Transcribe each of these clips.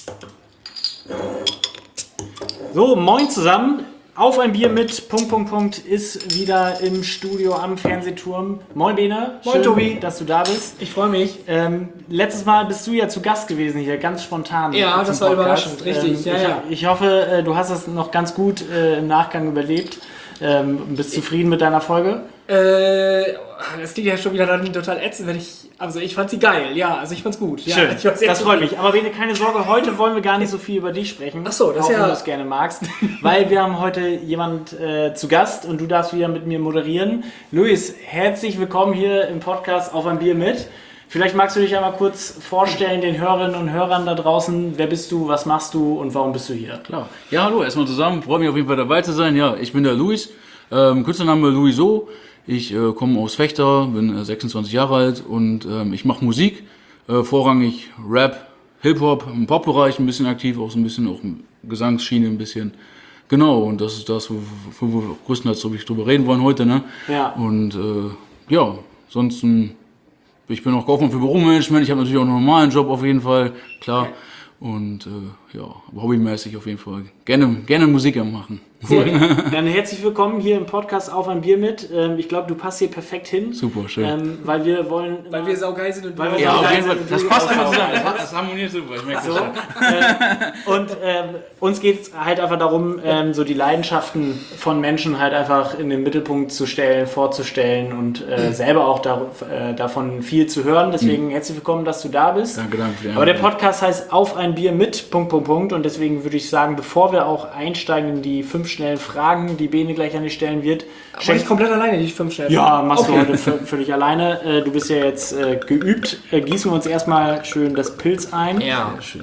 So, moin zusammen. Auf ein Bier mit ist wieder im Studio am Fernsehturm. Moin Bene. Moin Tobi. Dass du da bist. Ich freue mich. Letztes Mal bist du ja zu Gast gewesen hier, ganz spontan. Ja, das war überraschend, richtig. Ich hoffe, du hast es noch ganz gut im Nachgang überlebt. Bist zufrieden mit deiner Folge? Das klingt ja schon wieder dann total ätzend, ich fand sie geil, ja, also ich fand's gut. Ja, schön, das freut mich. Aber Bene, keine Sorge, heute wollen wir gar nicht so viel über dich sprechen. Ach so, das auch ja. wenn du es gerne magst. Weil wir haben heute jemand zu Gast und du darfst wieder mit mir moderieren. Luis, herzlich willkommen hier im Podcast Auf ein Bier mit. Vielleicht magst du dich einmal kurz vorstellen, den Hörerinnen und Hörern da draußen. Wer bist du, was machst du und warum bist du hier? Klar. Ja, hallo, erstmal zusammen. Freue mich auf jeden Fall dabei zu sein. Ja, ich bin der Luis. Künstlername Luiso. Ich komme aus Vechta, bin 26 Jahre alt und ich mache Musik. Vorrangig Rap, Hip-Hop, im Pop-Bereich ein bisschen aktiv, auch so ein bisschen auch im Gesangsschiene ein bisschen. Genau, und das ist das, wo wir größtenteils drüber reden wollen heute. Ne? Ja. Und ansonsten... Ich bin auch Kaufmann für Büromanagement, ich habe natürlich auch einen normalen Job auf jeden Fall, klar. Und aber hobbymäßig auf jeden Fall. Gerne Musik machen. Cool. Dann herzlich willkommen hier im Podcast Auf ein Bier mit. Ich glaube, du passt hier perfekt hin. Super, schön. Weil wir wollen... Weil wir saugeil sind und weil wir Ja, auf jeden Fall. sind. Das passt einfach zusammen. Das harmoniert super. Ich merke So, und uns geht es halt einfach darum, so die Leidenschaften von Menschen halt einfach in den Mittelpunkt zu stellen, vorzustellen und selber auch davon viel zu hören. Deswegen herzlich willkommen, dass du da bist. Danke für die Aber der Einladung. Podcast heißt Auf ein Bier mit ... Und deswegen würde ich sagen, bevor wir auch einsteigen in die 5 schnellen Fragen, die Bene gleich an dich stellen wird. Aber ich komplett alleine, die 5 schnell. Ja, machst du heute völlig alleine. Du bist ja jetzt geübt. Gießen wir uns erstmal schön das Pilz ein. Ja. Schön.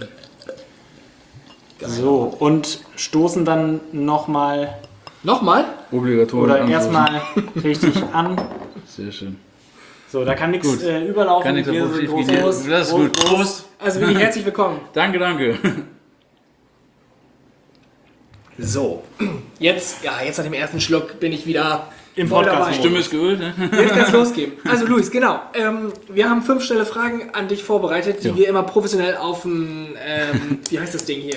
So, und stoßen dann nochmal Nochmal? Obligatorisch. oder anstoßen. erstmal richtig an. Sehr schön. So, da kann nichts überlaufen. Kann nichts Hier davon so schief groß- gehen. groß- Das ist groß- gut. groß. Prost. Also bin ich herzlich willkommen. Danke. So, jetzt nach dem ersten Schluck bin ich wieder Im voll Podcast. dabei. Stimme ist geölt, ne? Jetzt kann es losgehen. Also Luis, genau. Wir haben 5 schnelle Fragen an dich vorbereitet, die wir immer professionell auf dem, wie heißt das Ding hier?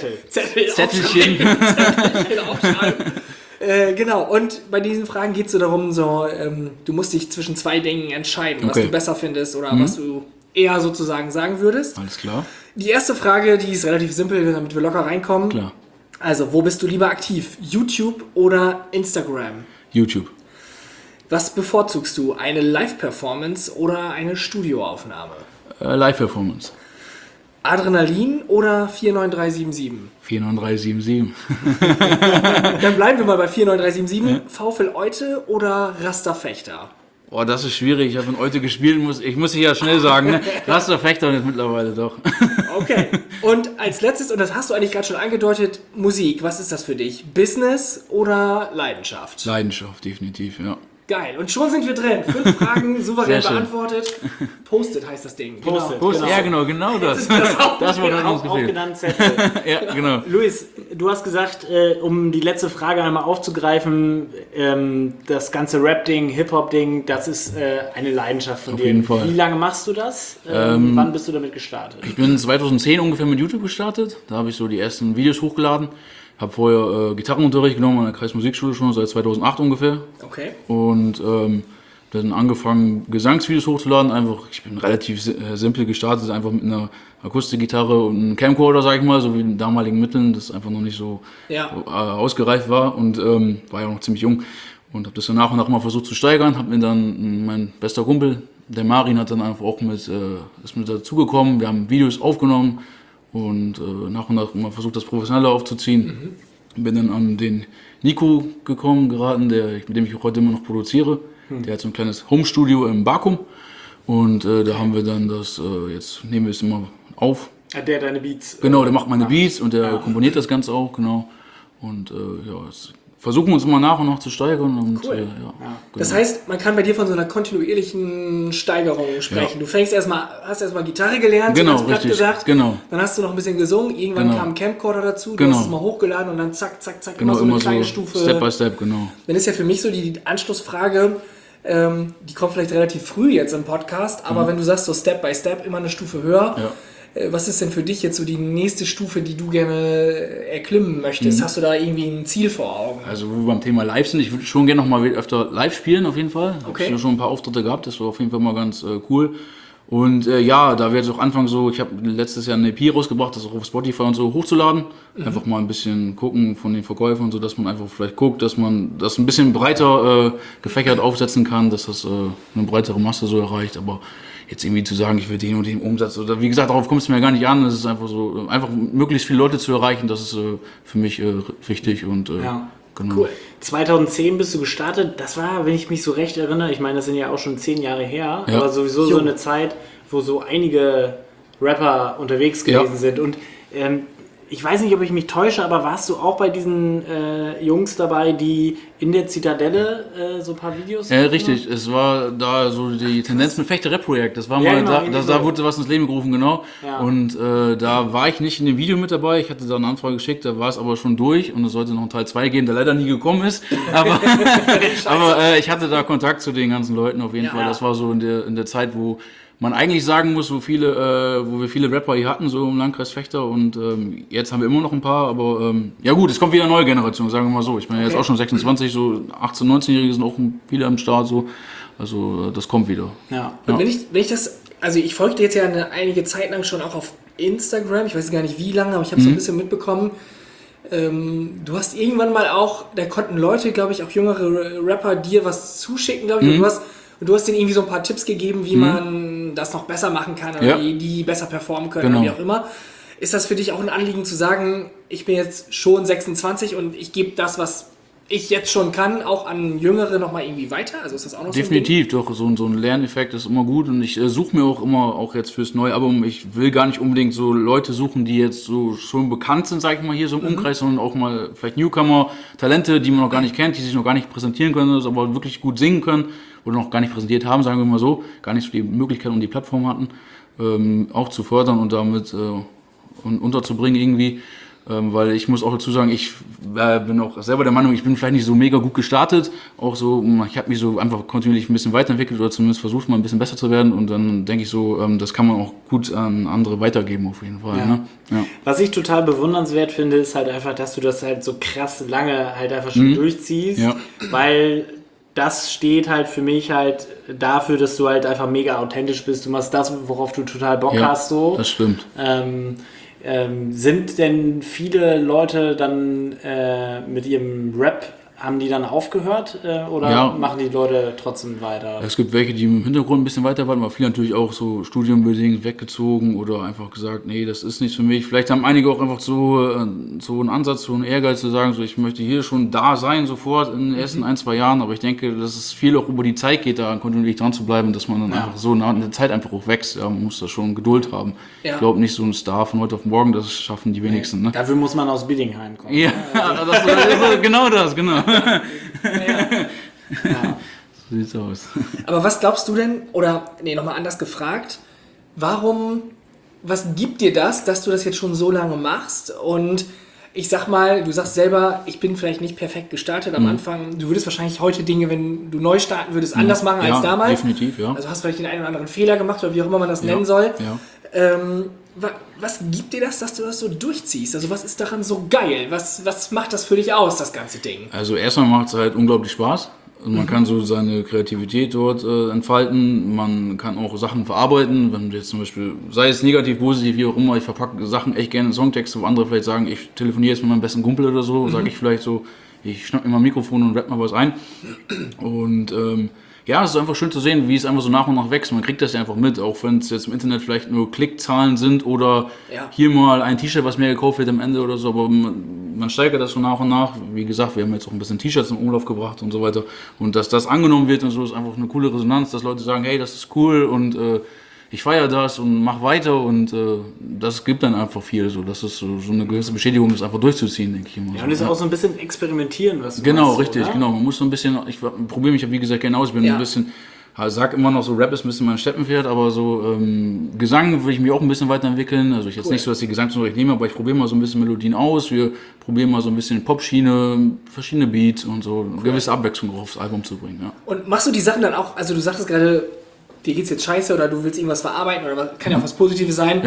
Zettelchen. Aufschreiben. Genau, und bei diesen Fragen geht es so darum, du musst dich zwischen 2 Dingen entscheiden, was Okay. du besser findest oder was du eher sozusagen sagen würdest. Alles klar. Die erste Frage, die ist relativ simpel, damit wir locker reinkommen. Klar. Also, wo bist du lieber aktiv? YouTube oder Instagram? YouTube. Was bevorzugst du? Eine Live-Performance oder eine Studioaufnahme? Live-Performance. Adrenalin oder 49377? 49377. Dann bleiben wir mal bei 49377. VfL Oite oder Rasterfechter? Oh, das ist schwierig. Ich habe in Oite gespielt. Ich muss ja schnell sagen, ne? Rasterfechter jetzt mittlerweile doch. Okay. Und als letztes, und das hast du eigentlich gerade schon angedeutet, Musik. Was ist das für dich? Business oder Leidenschaft? Leidenschaft, definitiv, ja. Geil. Und schon sind wir drin. 5 Fragen souverän Sehr schön. beantwortet. Post-it heißt das Ding. Post-it. Prost. Genau. Ja, genau das. auch Das war Auch uns gefehlt. genannt Zettel. Ja, genau. Luis, du hast gesagt, um die letzte Frage einmal aufzugreifen, das ganze Rap-Ding, Hip-Hop-Ding, das ist eine Leidenschaft von Auf dir. jeden Fall. Wie lange machst du das? Wann bist du damit gestartet? Ich bin 2010 ungefähr mit YouTube gestartet. Da habe ich so die ersten Videos hochgeladen. Habe vorher Gitarrenunterricht genommen an der Kreismusikschule schon seit 2008 ungefähr. Okay. Und dann angefangen, Gesangsvideos hochzuladen. Einfach, ich bin relativ simpel gestartet, einfach mit einer Akustikgitarre und einem Camcorder, sag ich mal, so wie in damaligen Mitteln, das einfach noch nicht so Ja. ausgereift war und war ja auch noch ziemlich jung. Und habe das dann nach und nach mal versucht zu steigern. Habe mir dann mein bester Kumpel, der Marin, hat dann einfach auch ist mit dazugekommen. Wir haben Videos aufgenommen und nach und nach mal versucht, das professioneller aufzuziehen. Bin dann an den Nico geraten, mit dem ich auch heute immer noch produziere. Der hat so ein kleines Homestudio im Bakum und da haben wir dann jetzt nehmen wir es immer auf. Der deine Beats. Genau, der macht meine Beats und der komponiert das Ganze auch, genau. Und jetzt versuchen wir uns immer nach und nach zu steigern. Und, Cool. genau. Das heißt, man kann bei dir von so einer kontinuierlichen Steigerung sprechen. Ja. Du hast erstmal Gitarre gelernt, Genau, so ganz platt richtig, gesagt. genau. Dann hast du noch ein bisschen gesungen, irgendwann Genau. kam ein Camcorder dazu, du Genau. hast es mal hochgeladen und dann zack, zack, zack, Genau, immer so eine kleine Stufe. Step by Step, genau. Dann ist ja für mich so die Anschlussfrage, die kommt vielleicht relativ früh jetzt im Podcast, aber wenn du sagst so Step by Step, immer eine Stufe höher, Ja. Was ist denn für dich jetzt so die nächste Stufe, die du gerne erklimmen möchtest? Hast du da irgendwie ein Ziel vor Augen? Also wo wir beim Thema Live sind, ich würde schon gerne noch mal öfter live spielen auf jeden Fall. Okay. Ich habe schon ein paar Auftritte gehabt, das war auf jeden Fall mal ganz cool. Und ja, da wird es auch anfangen so, ich habe letztes Jahr eine EP rausgebracht, das auch auf Spotify und so hochzuladen. Einfach mal ein bisschen gucken von den Verkäufern, so dass man einfach vielleicht guckt, dass man das ein bisschen breiter gefächert aufsetzen kann, dass das eine breitere Masse so erreicht. Aber jetzt irgendwie zu sagen, ich will den und den Umsatz oder wie gesagt, darauf kommt es mir gar nicht an. Es ist einfach so, einfach möglichst viele Leute zu erreichen, das ist für mich wichtig und genau. Cool. 2010 bist du gestartet. Das war, wenn ich mich so recht erinnere, ich meine, das sind ja auch schon 10 Jahre her, Ja. aber sowieso so eine Zeit, wo so einige Rapper unterwegs gewesen sind. Und ich weiß nicht, ob ich mich täusche, aber warst du auch bei diesen Jungs dabei, die in der Zitadelle so ein paar Videos Richtig, es war da so die Tendenz mit Fechter-Rap-Projekt. Das war Ja, mal, genau, da wurde was ins Leben gerufen, genau. Ja. Und da war ich nicht in dem Video mit dabei. Ich hatte da eine Anfrage geschickt, da war es aber schon durch und es sollte noch einen Teil 2 geben, der leider nie gekommen ist. Aber, ich hatte da Kontakt zu den ganzen Leuten auf jeden Fall. Das war so in der Zeit, wo man eigentlich sagen muss, wo wir viele Rapper hier hatten, so im Landkreis Vechta und jetzt haben wir immer noch ein paar, aber ja gut, es kommt wieder eine neue Generation, sagen wir mal so. Ich bin ja jetzt auch schon 26, so 18-, 19-Jährige sind auch viele am Start, so. Also das kommt wieder. Ja. Und wenn ich das, also ich folgte jetzt ja einige Zeit lang schon auch auf Instagram, ich weiß gar nicht wie lange, aber ich habe so ein bisschen mitbekommen, du hast irgendwann mal auch, da konnten Leute, glaube ich, auch jüngere Rapper dir was zuschicken, glaube ich, und du hast denen irgendwie so ein paar Tipps gegeben, wie man das noch besser machen kann oder die besser performen können oder wie auch immer. Ist das für dich auch ein Anliegen zu sagen, ich bin jetzt schon 26 und ich gebe das, was ich jetzt schon kann, auch an Jüngere nochmal irgendwie weiter? Also ist das auch noch Definitiv, doch, so ein Lerneffekt ist immer gut und ich suche mir auch immer, auch jetzt fürs neue Album, ich will gar nicht unbedingt so Leute suchen, die jetzt so schon bekannt sind, sag ich mal, hier so im Umkreis, sondern auch mal vielleicht Newcomer, Talente, die man noch gar nicht kennt, die sich noch gar nicht präsentieren können, aber wirklich gut singen können oder noch gar nicht präsentiert haben, sagen wir mal so, gar nicht so die Möglichkeit und die Plattform hatten, auch zu fördern und damit unterzubringen irgendwie. Weil ich muss auch dazu sagen, ich bin auch selber der Meinung, ich bin vielleicht nicht so mega gut gestartet. Auch so, ich habe mich so einfach kontinuierlich ein bisschen weiterentwickelt oder zumindest versucht, mal ein bisschen besser zu werden. Und dann denke ich so, das kann man auch gut an andere weitergeben auf jeden Fall. Ja. Ne? Ja. Was ich total bewundernswert finde, ist halt einfach, dass du das halt so krass lange halt einfach schon durchziehst. Ja. Weil das steht halt für mich halt dafür, dass du halt einfach mega authentisch bist. Du machst das, worauf du total Bock hast. So. Das stimmt. Sind denn viele Leute dann mit ihrem Rap, haben die dann aufgehört oder machen die Leute trotzdem weiter? Es gibt welche, die im Hintergrund ein bisschen weiter waren, aber viele natürlich auch so studienbedingt weggezogen oder einfach gesagt, nee, das ist nichts für mich. Vielleicht haben einige auch einfach so einen Ansatz, so einen Ehrgeiz zu sagen, so ich möchte hier schon da sein sofort in den ersten 1-2 Jahren, aber ich denke, dass es viel auch über die Zeit geht, da kontinuierlich dran zu bleiben, dass man dann einfach so in der Zeit einfach auch wächst. Ja, man muss da schon Geduld haben. Ja. Ich glaube nicht so ein Star von heute auf morgen, das schaffen die wenigsten. Ne? Dafür muss man aus Biddingheim kommen. Ja, das ist genau das, genau. So sieht's aus. Aber was glaubst du denn, oder nochmal anders gefragt, was gibt dir das, dass du das jetzt schon so lange machst? Und ich sag mal, du sagst selber, ich bin vielleicht nicht perfekt gestartet am Anfang. Du würdest wahrscheinlich heute Dinge, wenn du neu starten würdest, anders machen als damals. Definitiv, ja. Also hast vielleicht den einen oder anderen Fehler gemacht oder wie auch immer man das nennen soll. Ja. Was gibt dir das, dass du das so durchziehst? Also was ist daran so geil? Was macht das für dich aus, das ganze Ding? Also erstmal macht es halt unglaublich Spaß. Also man kann so seine Kreativität dort entfalten, man kann auch Sachen verarbeiten, wenn jetzt zum Beispiel, sei es negativ, positiv, wie auch immer, ich verpacke Sachen echt gerne in Songtexte, wo andere vielleicht sagen, ich telefoniere jetzt mit meinem besten Kumpel oder so, sage ich vielleicht so, ich schnapp mir mal ein Mikrofon und rapp mal was ein. Und ja, es ist einfach schön zu sehen, wie es einfach so nach und nach wächst. Man kriegt das ja einfach mit, auch wenn es jetzt im Internet vielleicht nur Klickzahlen sind oder hier mal ein T-Shirt, was mehr gekauft wird am Ende oder so, aber man steigert das schon nach und nach. Wie gesagt, wir haben jetzt auch ein bisschen T-Shirts im Umlauf gebracht und so weiter. Und dass das angenommen wird und so, ist einfach eine coole Resonanz, dass Leute sagen, hey, das ist cool und ich feiere das und mach weiter und das gibt dann einfach viel. So. Das ist so eine gewisse Bestätigung, das einfach durchzuziehen, denke ich immer. Ja, und das ist auch so ein bisschen experimentieren, was du genau, machst, richtig, oder? genau. Man muss so ein bisschen, ich probiere mich ja wie gesagt gerne aus, ich bin ein bisschen, sag immer noch so, Rap ist ein bisschen mein Steppenpferd, aber so Gesang will ich mich auch ein bisschen weiterentwickeln. Also ich jetzt nicht so, dass ich Gesangsunterricht nehme, aber ich probiere mal so ein bisschen Melodien aus. Wir probieren mal so ein bisschen Pop-Schiene, verschiedene Beats und so eine gewisse Abwechslung aufs Album zu bringen. Ja. Und machst du die Sachen dann auch, also du sagtest gerade, dir geht's jetzt scheiße oder du willst irgendwas verarbeiten oder kann ja auch was Positives sein. Ja.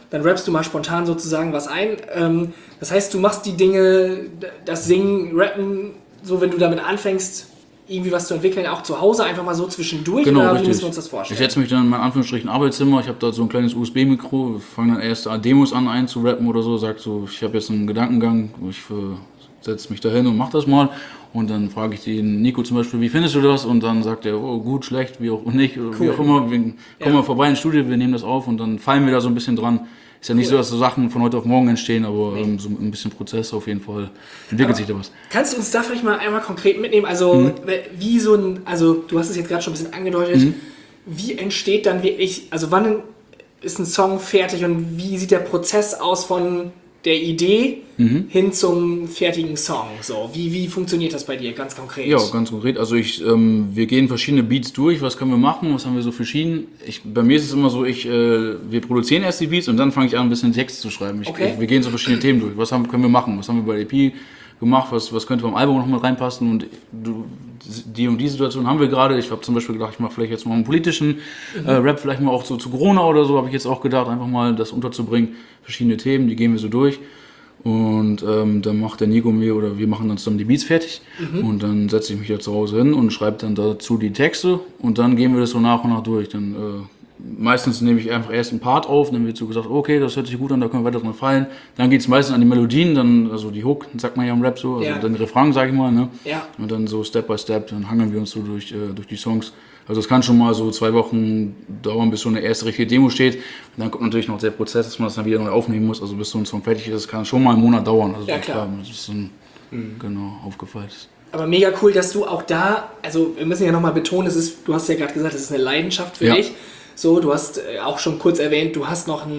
dann rappst du mal spontan sozusagen was ein. Das heißt, du machst die Dinge, das Singen, Rappen, so wenn du damit anfängst, irgendwie was zu entwickeln, auch zu Hause, einfach mal so zwischendurch, Genau, oder wie richtig. müssen wir uns das vorstellen? Ich setze mich dann in mein Anführungsstrichen Arbeitszimmer, ich habe da so ein kleines USB-Mikro, fange dann erst Demos an einzurappen oder so, sag so, ich habe jetzt einen Gedankengang, ich setze mich da hin und mach das mal. Und dann frage ich den Nico zum Beispiel, wie findest du das? Und dann sagt er, oh, gut, schlecht, wie auch nicht, oder wie auch immer. Wir kommen mal vorbei ins Studio, wir nehmen das auf und dann fallen wir da so ein bisschen dran. Ist ja nicht so, dass so Sachen von heute auf morgen entstehen, aber so ein bisschen Prozess auf jeden Fall entwickelt sich da was. Kannst du uns da vielleicht mal einmal konkret mitnehmen? Also, wie so ein, also du hast es jetzt gerade schon ein bisschen angedeutet, wie entsteht dann wirklich, also wann ist ein Song fertig und wie sieht der Prozess aus von der Idee hin zum fertigen Song? So, wie funktioniert das bei dir ganz konkret? Ja, ganz konkret. Also wir gehen verschiedene Beats durch. Was können wir machen? Was haben wir so verschieden? Bei mir ist es immer so, wir produzieren erst die Beats und dann fange ich an, ein bisschen Text zu schreiben. Wir gehen so verschiedene Themen durch. Was können wir machen? Was haben wir bei der EP gemacht? Was könnte beim Album noch mit reinpassen? Und die und die Situation haben wir gerade. Ich habe zum Beispiel gedacht, ich mache vielleicht jetzt mal einen politischen Rap, vielleicht mal auch so zu Corona oder so, habe ich jetzt auch gedacht, einfach mal das unterzubringen. Verschiedene Themen, die gehen wir so durch. Und dann macht der Nico mir oder wir machen dann zusammen die Beats fertig. Und dann setze ich mich ja zu Hause hin und schreibe dann dazu die Texte. Und dann gehen wir das so nach und nach durch. Dann meistens nehme ich einfach erst einen Part auf, dann wird so gesagt, okay, das hört sich gut an, da können wir weiter dran fallen. Dann geht es meistens an die Melodien, dann, also die Hook, sagt man ja im Rap so, also dann Refrain, sag ich mal, ne? Ja. Und dann so Step by Step, dann hangeln wir uns so durch die Songs. Also es kann schon mal so 2 Wochen dauern, bis so eine erste richtige Demo steht. Und dann kommt natürlich noch der Prozess, dass man das dann wieder neu aufnehmen muss. Also bis so ein Song fertig ist, kann schon mal einen Monat dauern. Also ja, klar. Das ist dann genau aufgefallen ist. Aber mega cool, dass du auch da, also wir müssen ja nochmal betonen, du hast ja gerade gesagt, es ist eine Leidenschaft für dich. So, du hast auch schon kurz erwähnt, du hast noch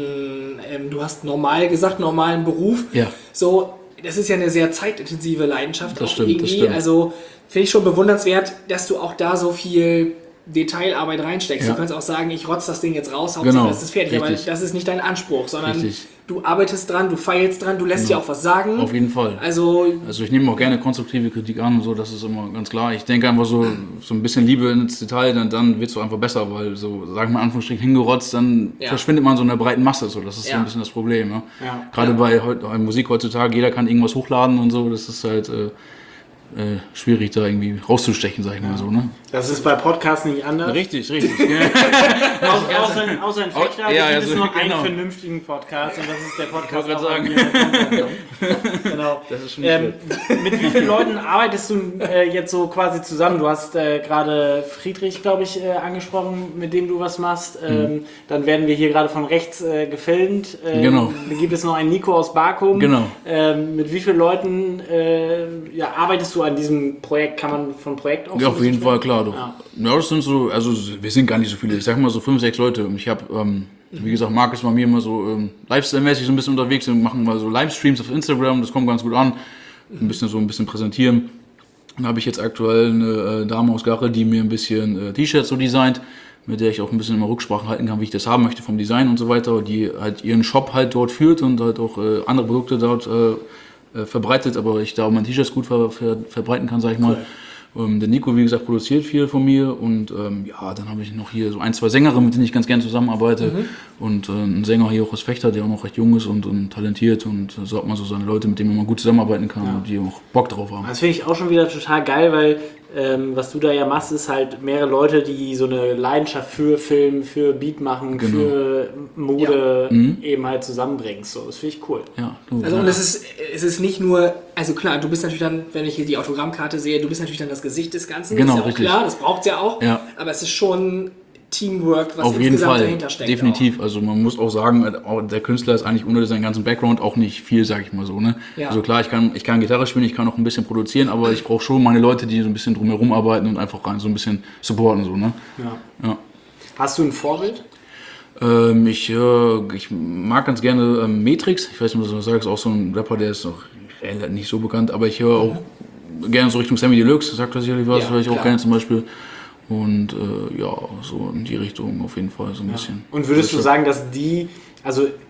normalen Beruf. Ja. So, das ist ja eine sehr zeitintensive Leidenschaft. Das stimmt, das stimmt. Also finde ich schon bewundernswert, dass du auch da so viel Detailarbeit reinsteckst. Ja. Du kannst auch sagen, ich rotze das Ding jetzt raus, Hauptsache das ist fertig. Richtig. Aber das ist nicht dein Anspruch, sondern Richtig. du arbeitest dran, du feilst dran, du lässt dir auch was sagen. Auf jeden Fall. Also ich nehme auch gerne konstruktive Kritik an und so, das ist immer ganz klar. Ich denke einfach so ein bisschen Liebe ins Detail, dann wird es so einfach besser, weil so, sagen wir mal Anführungsstrichen, hingerotzt, dann verschwindet man so in der breiten Masse. So. Das ist so ein bisschen das Problem. Ne? Ja. Gerade bei Musik heutzutage, jeder kann irgendwas hochladen und so, das ist halt schwierig, da irgendwie rauszustechen, sag ich mal so. Ne? Das ist bei Podcasts nicht anders. Richtig. Außer in Fechter gibt es nur einen vernünftigen Podcast und das ist der Podcast. Ich wollte gerade Genau. Das ist schon Mit wie vielen Leuten arbeitest du jetzt so quasi zusammen? Du hast gerade Friedrich, glaube ich, angesprochen, mit dem du was machst. Dann werden wir hier gerade von rechts gefilmt. Genau. Dann gibt es noch einen Nico aus Bakum. Genau. Mit wie vielen Leuten arbeitest du an diesem Projekt? Kann man von Projekt auch Ja, auf jeden Fall, klar. Ja. Ja, das sind so, also wir sind gar nicht so viele. Ich sag mal so 5, 6 Leute. Ich habe, wie gesagt, Marc ist bei mir immer so Lifestyle-mäßig so ein bisschen unterwegs. Wir machen mal so Livestreams auf Instagram, das kommt ganz gut an. Ein bisschen präsentieren. Dann habe ich jetzt aktuell eine Dame aus Garre, die mir ein bisschen T-Shirts so designt, mit der ich auch ein bisschen immer Rücksprache halten kann, wie ich das haben möchte vom Design und so weiter. Die halt ihren Shop halt dort führt und halt auch andere Produkte dort verbreitet, aber ich da auch mein T-Shirts gut verbreiten kann, sag ich mal. Cool. Der Nico, wie gesagt, produziert viel von mir und dann habe ich noch hier so 1, 2 Sängerinnen, mit denen ich ganz gerne zusammenarbeite und einen Sänger hier auch aus Fechter, der auch noch recht jung ist und talentiert und so hat man so seine Leute, mit denen man gut zusammenarbeiten kann und die auch Bock drauf haben. Das finde ich auch schon wieder total geil, weil was du da ja machst, ist halt mehrere Leute, die so eine Leidenschaft für Film, für Beat machen, für Mode eben halt zusammenbringst. So, das finde ich cool. Ja, und es ist nicht nur, also klar, du bist natürlich dann, wenn ich hier die Autogrammkarte sehe, du bist natürlich dann das Gesicht des Ganzen, genau, das ist ja auch richtig. klar, das braucht es ja auch, aber es ist schon Teamwork, was auf jeden insgesamt Fall dahinter steckt. Definitiv. Auch. Also man muss auch sagen, der Künstler ist eigentlich ohne seinen ganzen Background auch nicht viel, sag ich mal so. Ne? Ja. Also klar, ich kann Gitarre spielen, ich kann auch ein bisschen produzieren, aber ich brauche schon meine Leute, die so ein bisschen drumherum arbeiten und einfach rein so ein bisschen supporten. So, ne? Ja. Hast du ein Vorbild? Ich mag ganz gerne Matrix. Ich weiß nicht, was du sagst, auch so ein Rapper, der ist noch nicht so bekannt, aber ich höre auch gerne so Richtung Sammy Deluxe, sagt er sicherlich was, höre ich auch gerne zum Beispiel. Und so in die Richtung auf jeden Fall so ein bisschen. Und würdest du sagen, dass also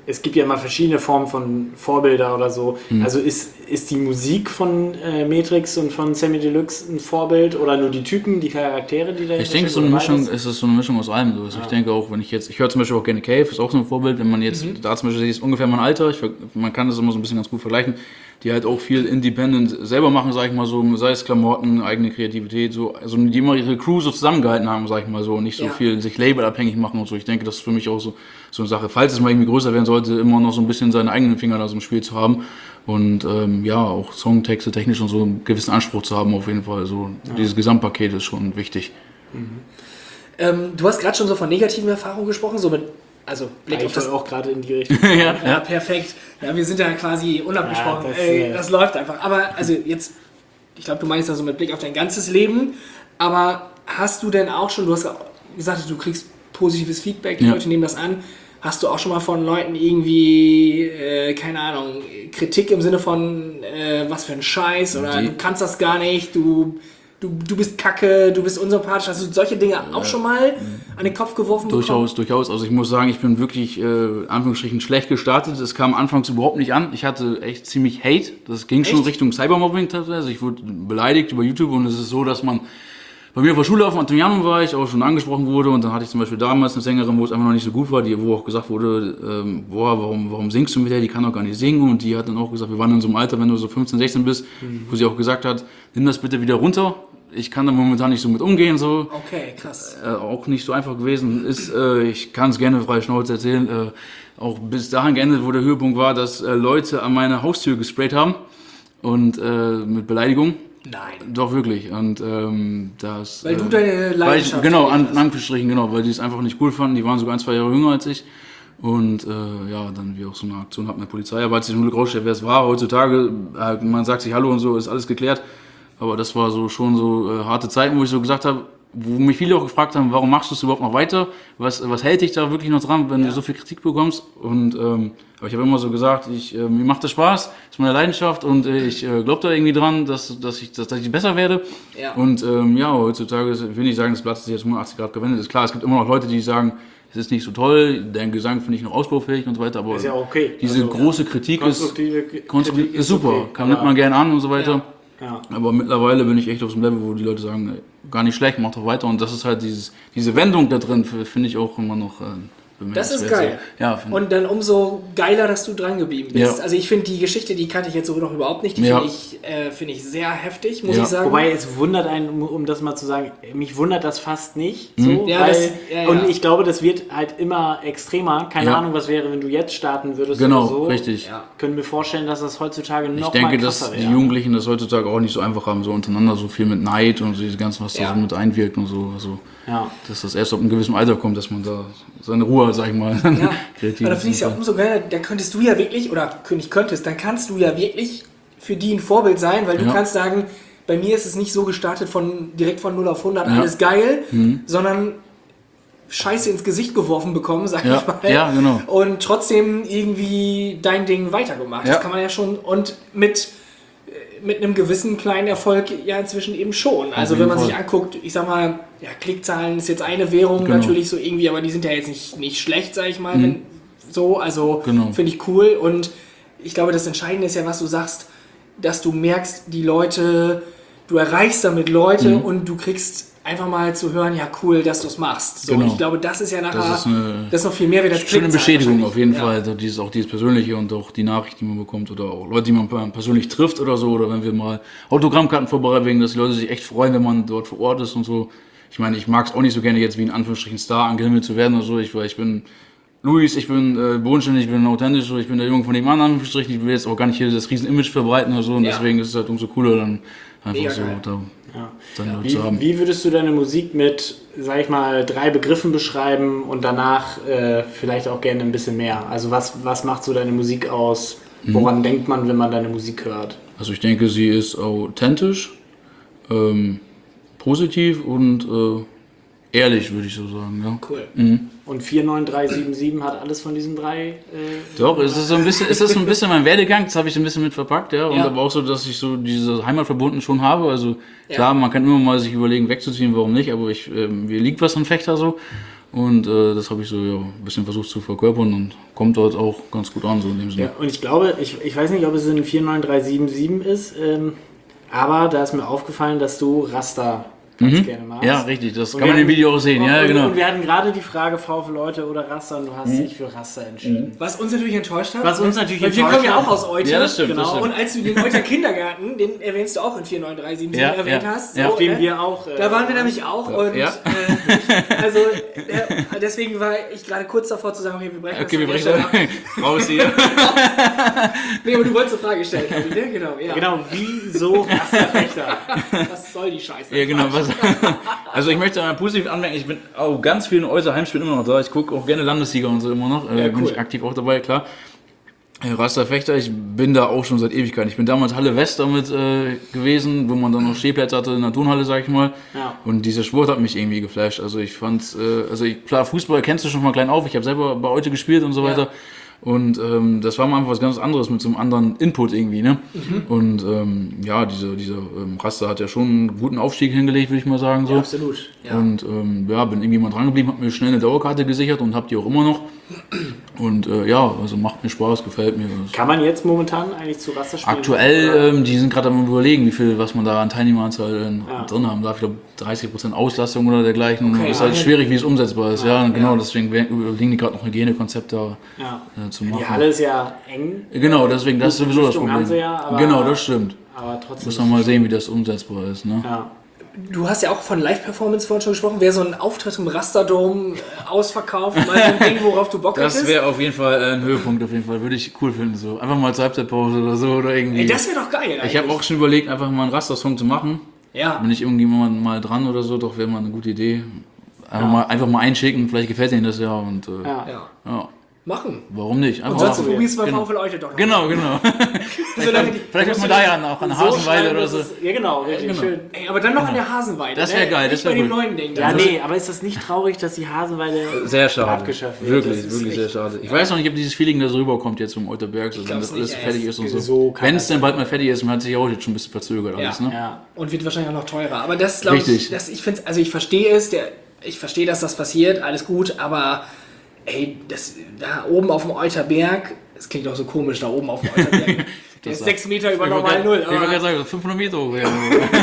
es gibt ja immer verschiedene Formen von Vorbilder oder so. Also ist die Musik von Matrix und von Samy Deluxe ein Vorbild oder nur die Typen, die Charaktere, die da Ich denke, es ist so eine Mischung aus allem. Also ich denke auch, wenn ich höre zum Beispiel auch gerne Cave, ist auch so ein Vorbild, wenn man jetzt, da zum Beispiel ist ungefähr mein Alter, man kann das immer so ein bisschen ganz gut vergleichen, die halt auch viel Independent selber machen, sag ich mal so, sei es Klamotten, eigene Kreativität, so, also die immer ihre Crew so zusammengehalten haben, sag ich mal so, und nicht so viel sich labelabhängig machen und so. Ich denke, das ist für mich auch so eine Sache, falls es mal irgendwie größer werden sollte, immer noch so ein bisschen seine eigenen Finger da so im Spiel zu haben und auch Songtexte technisch und so einen gewissen Anspruch zu haben auf jeden Fall. So dieses Gesamtpaket ist schon wichtig. Du hast gerade schon so von negativen Erfahrungen gesprochen, so mit Blick auf das auch gerade in die Richtung. ja, perfekt. Ja, wir sind ja quasi unabgesprochen. Das läuft einfach. Aber also jetzt, ich glaube, du meinst also mit Blick auf dein ganzes Leben. Aber hast du denn auch schon, du hast gesagt, du kriegst positives Feedback, die Leute nehmen das an. Hast du auch schon mal von Leuten irgendwie, keine Ahnung, Kritik im Sinne von, was für ein Scheiß oder du kannst das gar nicht, du bist kacke, du bist unsympathisch. Hast du solche Dinge auch schon mal an den Kopf geworfen bekommen? Durchaus. Also ich muss sagen, ich bin wirklich, Anführungsstrichen, schlecht gestartet. Es kam anfangs überhaupt nicht an. Ich hatte echt ziemlich Hate. Das ging schon Richtung Cybermobbing tatsächlich. Also ich wurde beleidigt über YouTube und es ist so, dass man bei mir auf der Schule auf dem Antonianum war, ich auch schon angesprochen wurde und dann hatte ich zum Beispiel damals eine Sängerin, wo es einfach noch nicht so gut war, wo auch gesagt wurde, warum singst du mit der, die kann doch gar nicht singen und die hat dann auch gesagt, wir waren in so einem Alter, wenn du so 15, 16 bist, wo sie auch gesagt hat, nimm das bitte wieder runter, ich kann da momentan nicht so mit umgehen, so. Okay, krass. Auch nicht so einfach gewesen ist, ich kann es gerne frei Schnauze erzählen, auch bis dahin geendet, wo der Höhepunkt war, dass Leute an meine Haustür gesprayt haben und mit Beleidigung. Nein. Doch, wirklich. Und das. Weil du deine Leidenschaft genau, in Anführungsstrichen, genau, weil die es einfach nicht cool fanden. Die waren sogar 1, 2 Jahre jünger als ich. Und dann wir auch so eine Aktion hatten mit der Polizei. Aber als sich nur rausstellt, wer es war, heutzutage, man sagt sich Hallo und so, ist alles geklärt. Aber das war so schon so harte Zeiten, wo ich so gesagt habe, wo mich viele auch gefragt haben, warum machst du es überhaupt noch weiter? Was hält dich da wirklich noch dran, wenn du so viel Kritik bekommst? Und aber ich habe immer so gesagt, mir macht das Spaß, das ist meine Leidenschaft und ich glaube da irgendwie dran, dass ich besser werde. Ja. Und heutzutage will ich sagen, das Blatt ist jetzt 180 Grad gewendet. Ist klar, es gibt immer noch Leute, die sagen, es ist nicht so toll, dein Gesang finde ich noch ausbaufähig und so weiter, aber ist ja okay. Diese große Kritik ist super, nimmt man gerne an und so weiter. Ja. Aber mittlerweile bin ich echt auf so einem Level, wo die Leute sagen, gar nicht schlecht, mach doch weiter. Und das ist halt diese Wendung da drin, finde ich auch immer noch das ist geil. Ja, und dann umso geiler, dass du dran geblieben bist. Ja. Also ich finde die Geschichte, die kannte ich jetzt so noch überhaupt nicht. Die finde ich sehr heftig, muss ich sagen. Wobei es wundert einen, um das mal zu sagen, mich wundert das fast nicht. So, und ich glaube, das wird halt immer extremer. Keine Ahnung, was wäre, wenn du jetzt starten würdest oder so. Richtig. Ja. Können wir vorstellen, dass das heutzutage noch mal krasser wäre. Ich denke, dass die Jugendlichen das heutzutage auch nicht so einfach haben, so untereinander, so viel mit Neid und so diese ganzen, was da so mit einwirkt und so. Also, dass das erst ab einem gewissen Alter kommt, dass man da seine Ruhe, sag ich mal, kreativ. Aber da finde ich es ja umso geiler, da könntest du ja wirklich, dann kannst du ja wirklich für die ein Vorbild sein, weil du kannst sagen, bei mir ist es nicht so gestartet direkt von 0 auf 100, alles geil, sondern Scheiße ins Gesicht geworfen bekommen, sag ich mal. Ja, genau. Und trotzdem irgendwie dein Ding weitergemacht. Das kann man ja schon, und mit einem gewissen kleinen Erfolg ja inzwischen eben schon. Also wenn man sich anguckt, ich sag mal, Klickzahlen ist jetzt eine Währung natürlich so irgendwie, aber die sind ja jetzt nicht schlecht, sag ich mal. Finde ich cool. Und ich glaube, das Entscheidende ist ja, was du sagst, dass du merkst, du erreichst damit Leute und du kriegst einfach mal zu hören, ja cool, dass du es machst. So, ich glaube, das ist ja nachher, das ist noch viel mehr wie das Klickzahlen. Schöne Beschädigung auf jeden Fall, dieses Persönliche und auch die Nachricht, die man bekommt oder auch Leute, die man persönlich trifft oder so, oder wenn wir mal Autogrammkarten vorbereiten, dass die Leute sich echt freuen, wenn man dort vor Ort ist und so. Ich meine, ich mag es auch nicht so gerne jetzt wie in Anführungsstrichen Star angehimmelt zu werden oder so, weil ich bin Luis, ich bin bodenständig, ich bin authentisch, ich bin der Junge von dem anderen Anführungsstrichen, ich will jetzt auch gar nicht hier das riesen Image verbreiten oder so und deswegen ist es halt umso cooler dann einfach so zu haben. Wie würdest du deine Musik mit, sag ich mal, 3 Begriffen beschreiben und danach vielleicht auch gerne ein bisschen mehr? Also was macht so deine Musik aus? Woran denkt man, wenn man deine Musik hört? Also ich denke, sie ist authentisch, positiv und ehrlich, würde ich so sagen. Ja. Cool. Und 49377 hat alles von diesen 3? Doch, es ist so ein bisschen mein Werdegang, das habe ich ein bisschen mit verpackt, und aber auch so, dass ich so diese Heimatverbunden schon habe, also klar, man kann immer mal sich überlegen, wegzuziehen, warum nicht, aber mir liegt was am Fechter so Und das habe ich so ein bisschen versucht zu verkörpern und kommt dort auch ganz gut an, so in dem Sinne. Ja, und ich glaube, ich weiß nicht, ob es in 49377 ist, aber da ist mir aufgefallen, dass du Raster ganz gerne magst. Ja, richtig, das Und kann man wir im Video auch sehen, ja, genau. Und wir hatten gerade die Frage, VfL-Leute oder Raster, und du hast dich für Raster entschieden. Was uns natürlich enttäuscht hat. Was uns natürlich weil wir enttäuscht kommen ja hat. auch aus Euter. Ja, das stimmt, Genau. das stimmt. Und als du den Euter Kindergarten, den erwähnst du auch in 49377 Ja, erwähnt ja. hast. Ja. So, Auf dem ne? wir auch... Da waren wir nämlich auch und Ja. also deswegen war ich gerade kurz davor zu sagen, okay, wir brechen Okay, wir das brechen an der Stelle ab. raus hier. Nee, aber du wolltest eine Frage stellen, ne? Genau, ja. Genau, wieso Rasterfechter? Was soll die Scheiße? Ja, genau. Also ich möchte mal positiv anmerken, ich bin auch ganz vielen Äußer Heimspielen immer noch da. Ich gucke auch gerne Landesliga und so immer noch. Bin cool. ich aktiv auch dabei, klar. Rasterfechter, ich bin da auch schon seit Ewigkeiten. Ich bin damals Halle West damit gewesen, wo man dann noch Stehplätze hatte in der Turnhalle, sag ich mal. Ja. Und dieser Sport hat mich irgendwie geflasht. Also ich fand's, klar, Fußball kennst du schon mal klein auf. Ich habe selber bei Euter gespielt und so weiter. Ja. Und das war mal einfach was ganz anderes mit so einem anderen Input irgendwie, ne? Und ja, dieser Raster hat ja schon einen guten Aufstieg hingelegt, würde ich mal sagen. So. Ja, absolut. Ja. Und ja, bin irgendwie mal dran geblieben, habe mir schnell eine Dauerkarte gesichert und habe die auch immer noch. Und ja, also macht mir Spaß, gefällt mir. Kann man jetzt momentan eigentlich zu Raster spielen? Aktuell, die sind gerade am Überlegen, was man da an Teilnehmeranzahl Ja. drin haben darf. Ich glaube 30% Auslastung oder dergleichen. Okay, ist halt ja. schwierig, wie es umsetzbar ist. Ja, Ja, genau, ja. deswegen überlegen die gerade noch Hygienekonzepte Ja. zu machen. Die Halle ist ja eng. Genau, deswegen, das ist sowieso das Lüftung Problem. haben sie ja, aber- Genau, das stimmt. Aber trotzdem. Muss man mal sehen, wie das umsetzbar ist. Ne? Ja. Du hast ja auch von Live-Performance vorhin schon gesprochen. Wäre so ein Auftritt im Rasterdom ausverkauft, mal so ein Ding, worauf du Bock Das hättest? wäre auf jeden Fall ein Höhepunkt, auf jeden Fall. Würde ich cool finden. So. Einfach mal zur Halbzeitpause oder so. Oder irgendwie. Ey, das wäre doch geil. Ich habe auch schon überlegt, einfach mal einen Raster-Song zu machen. Ja. Bin ich irgendjemand mal dran oder so, doch wäre mal eine gute Idee. Einfach mal einschicken, vielleicht gefällt Ihnen das ja. Und, Ja. Ja. ja, Machen. warum nicht? Einfach Und sonst machen. probierst du beim Genau. VfL heute doch noch. Genau. Vielleicht hat man da ja auch an der Hasenweide schreiben, oder dass so. es- Ja, genau, richtig genau. schön. Ey, aber dann noch an der Hasenweide. Das wär ne? geil, Nicht das wär bei dem gut. neuen Ding. Ja, Das- nee, aber ist das nicht traurig, dass die Hasenweide Sehr schade. abgeschafft wird? Wirklich, Das ist wirklich sehr echt- schade. Ich weiß noch nicht, ob dieses Feeling da so rüberkommt jetzt vom Euterberg, so, wenn glaub's das alles nicht, ey. fertig ist und so. So kann Wenn es das denn bald mal fertig ist, man hat sich ja auch jetzt schon ein bisschen verzögert alles, ne? Ja. Und wird wahrscheinlich auch noch teurer. Aber das glaube ich, Richtig. ich finde, also ich verstehe es, ich verstehe, dass das passiert, alles gut, aber ey, das da oben auf dem Euterberg, das klingt auch so komisch, da oben auf dem Euterberg. Der ist 6 Meter über normal Null. Ich wollte gerade sagen, 500 Meter hoch. Ja.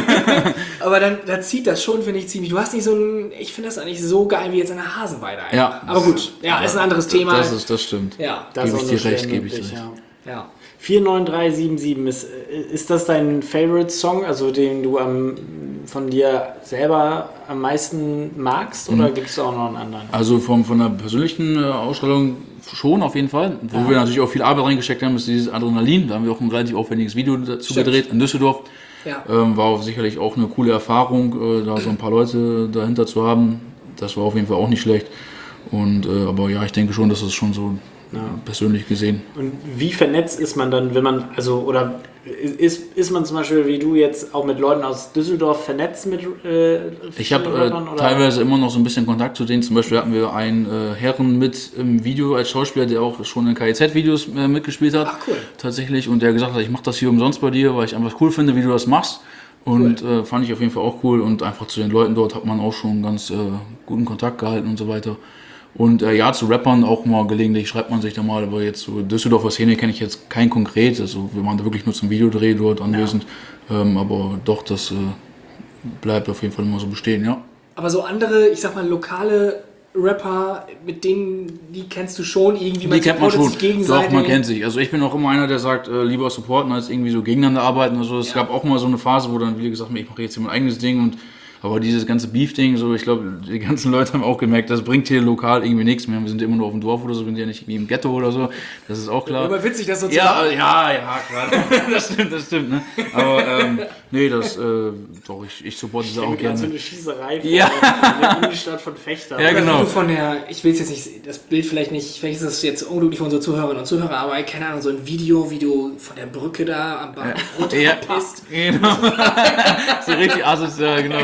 Aber dann zieht das schon, finde ich, ziemlich. Du hast nicht so ein, ich finde das eigentlich so geil wie jetzt in der Hasenweide. Einfach. Ja. Aber gut, ja, ist ein anderes Thema. Das stimmt. Ja, Das Gebe ist ich auch dir nur recht, schwer gebe ich dir möglich, recht. ja. ja. 49377, ist das dein Favorite-Song, also den du von dir selber am meisten magst, oder gibt es auch noch einen anderen? Also von der persönlichen Ausstrahlung schon auf jeden Fall. Wo wir natürlich auch viel Arbeit reingesteckt haben, ist dieses Adrenalin. Da haben wir auch ein relativ aufwendiges Video dazu Stimmt. gedreht in Düsseldorf. Ja. War auch sicherlich auch eine coole Erfahrung, da so ein paar Leute dahinter zu haben. Das war auf jeden Fall auch nicht schlecht. Und aber ja, ich denke schon, dass es schon so persönlich gesehen. Und wie vernetzt ist man dann, wenn man, also, oder ist man zum Beispiel, wie du jetzt, auch mit Leuten aus Düsseldorf vernetzt mit Ich habe Rappern, oder? teilweise immer noch so ein bisschen Kontakt zu denen. Zum Beispiel hatten wir einen Herren mit im Video als Schauspieler, der auch schon in KIZ-Videos mitgespielt hat. Ach, cool. Tatsächlich. Und der gesagt hat, ich mache das hier umsonst bei dir, weil ich einfach cool finde, wie du das machst. Und fand ich auf jeden Fall auch cool. Und einfach zu den Leuten dort hat man auch schon ganz guten Kontakt gehalten und so weiter. Und ja, zu Rappern auch mal gelegentlich schreibt man sich da mal, aber jetzt so Düsseldorfer Szene kenne ich jetzt kein konkret. Also wir waren da wirklich nur zum Videodreh dort anwesend. Aber doch, das bleibt auf jeden Fall immer so bestehen, ja. Aber so andere, ich sag mal, lokale Rapper, mit denen, die kennst du schon irgendwie, Die kennt man supportet schon. sich gegenseitig. Doch, man kennt sich. Also ich bin auch immer einer, der sagt, lieber supporten als irgendwie so gegeneinander arbeiten. Also es gab auch mal so eine Phase, wo dann, wie gesagt, ich mache jetzt hier mein eigenes Ding und aber dieses ganze Beef-Ding, so, ich glaube, die ganzen Leute haben auch gemerkt, das bringt hier lokal irgendwie nichts mehr. Wir sind immer nur auf dem Dorf oder so, wir sind ja nicht irgendwie im Ghetto oder so. Das ist auch klar. Aber witzig, das so zu Ja, machen. ja, klar. das stimmt, ne? Aber nee, doch, ich supporte das auch Mir gerade so gerne. eine Schießerei vor, Ja. in der Innenstadt von Fechter. Ja, Oder genau. wie du von der, ich will jetzt nicht, das Bild vielleicht nicht, vielleicht ist das jetzt unglücklich für unsere Zuhörerinnen und Zuhörer, aber keine Ahnung, so ein Video, wie du von der Brücke da am Bahnhof runterpisst. Genau. So richtig asozial, genau.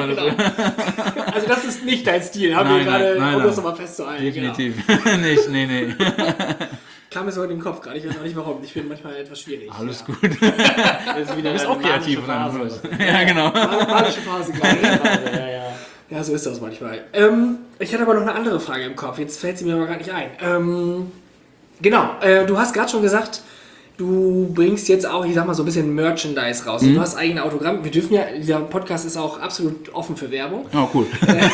Also das ist nicht dein Stil, haben Nein, wir gerade, nein, um das nein. nochmal festzuhalten. Definitiv. Nicht, nee. Genau. Kam mir so in den Kopf gerade, ich weiß auch nicht warum, ich bin manchmal etwas schwierig. Alles gut. Das ist wieder Du bist eine auch kreativ. manische Phase. Ja, genau. Manische Phase, glaube ich. Ja, ja. Ja, so ist das manchmal. Ich hatte aber noch eine andere Frage im Kopf. Jetzt fällt sie mir aber gar nicht ein. Genau, du hast gerade schon gesagt, du bringst jetzt auch, ich sag mal, so ein bisschen Merchandise raus. Du hast eigene Autogramm. Wir dürfen ja, dieser Podcast ist auch absolut offen für Werbung. Ja, cool.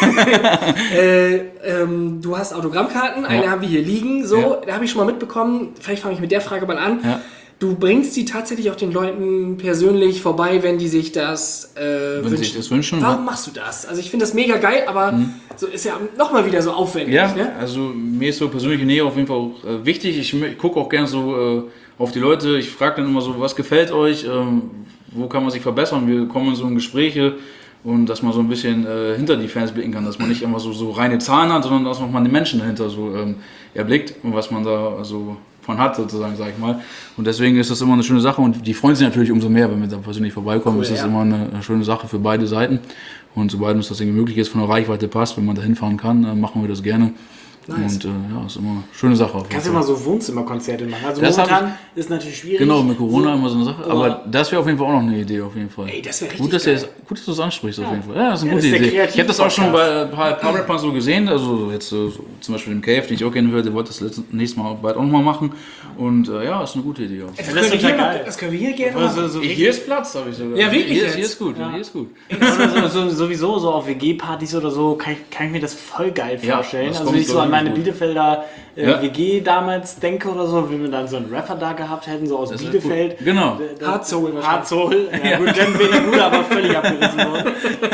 Du hast Autogrammkarten, eine haben wir hier liegen. So, Ja. da habe ich schon mal mitbekommen. Vielleicht fange ich mit der Frage mal an. Ja. Du bringst die tatsächlich auch den Leuten persönlich vorbei, wenn die sich das Wenn sie sich das wünschen. Warum machst du das? Also ich finde das mega geil, aber so ist ja nochmal wieder so aufwendig. Ja, Ne? also mir ist so persönliche Nähe auf jeden Fall auch wichtig. Ich gucke auch gerne so auf die Leute. Ich frage dann immer so, was gefällt euch? Wo kann man sich verbessern? Wir kommen in so in Gespräche und dass man so ein bisschen hinter die Fans blicken kann, dass man nicht immer so reine Zahlen hat, sondern dass man die Menschen dahinter so erblickt und was man da so von hat, sozusagen, sag ich mal. Und deswegen ist das immer eine schöne Sache und die freuen sich natürlich umso mehr, wenn wir da persönlich vorbeikommen. Cool, ist das ja. immer eine schöne Sache für beide Seiten. Und sobald uns das irgendwie möglich ist, von der Reichweite passt, wenn man da hinfahren kann, machen wir das gerne. Nice. Und ja, ist immer eine schöne Sache. Auf jeden Kannst du Fall. mal so Wohnzimmerkonzerte machen? Also Das hab momentan ist natürlich schwierig. Genau, mit Corona immer so eine Sache. Aber- Aber das wäre auf jeden Fall auch noch eine Idee, auf jeden Fall. Ey, das wäre richtig Gut, dass geil. gut, dass du es ansprichst, auf jeden Fall. Ja, das ist eine Ja, gute das ist der Idee. Ich habe das auch schon bei ein paar Rappern so gesehen. Also jetzt so zum Beispiel im Cave, den ich auch gerne höre, der wollte das nächstes Mal bald auch nochmal machen. Und ja, ist eine gute Idee auch. Das, das können ist wir hier total geil. das können wir hier gerne Also, machen. so Hier ist Platz, habe ich sogar. Ja, wirklich Hier, jetzt? hier ist gut, Ja. hier ist gut. Sowieso so auf WG-Partys oder so kann ich mir das voll geil Ja, vorstellen. das Also kommt wenn ich so so an meine gut. Bielefelder Ja. WG damals denke oder so, wenn wir dann so einen Rapper da gehabt hätten, so aus Das ist Bielefeld. cool. Genau. Hard Soul wahrscheinlich. Hard Soul. Ja, gut, dann wäre die Bude aber völlig abgerissen worden.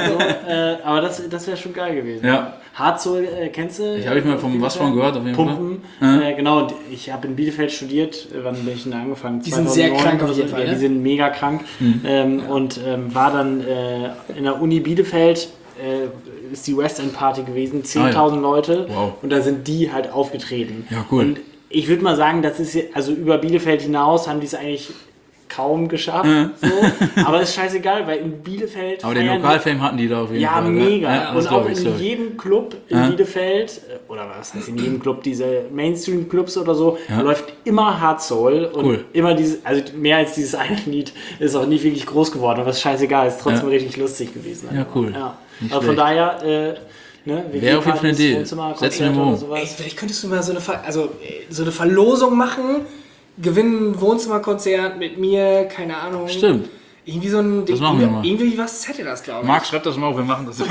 So, aber das wäre schon geil gewesen. Ja. Hard Soul kennst du? Ich habe ich mal von was von gehört, auf jeden Pumpen. Fall. Genau, und ich habe in Bielefeld studiert. Wann bin ich denn da angefangen? Die sind sehr 2009 krank auf oder jeden so. Fall, Ja, ne? die sind mega krank. Und war dann in der Uni Bielefeld. Ist die West End Party gewesen, 10.000 Leute. Wow. Und da sind die halt aufgetreten. Ja, cool. Und ich würde mal sagen, das ist also über Bielefeld hinaus haben die es eigentlich kaum geschafft. So. Aber ist scheißegal, weil in Bielefeld Aber den feiern die- Lokalfame hatten die da auf jeden ja, Fall. mega. Ja, das und auch glaub ich, in glaub ich. jedem Club in Bielefeld, oder was heißt in jedem Club, diese Mainstream-Clubs oder so, läuft immer Hard Soul. Und Cool. immer dieses, also mehr als dieses eine Lied ist auch nicht wirklich groß geworden, aber ist scheißegal, ist trotzdem Ja. richtig lustig gewesen. Ja, cool. Ja. Nicht Aber von schlecht. daher, ne, Wäre auf jeden Fall eine Idee. Wohnzimmer, Setzen wir Konzerte mal oder um. sowas. Ey, vielleicht könntest du mal so eine Verlosung machen, gewinnen ein Wohnzimmerkonzert mit mir, keine Ahnung. Stimmt. Irgendwie so ein Ding. Das machen wir mal. Irgendwie was hätte das, glaube ich. Marc, schreib das mal auf, wir machen das.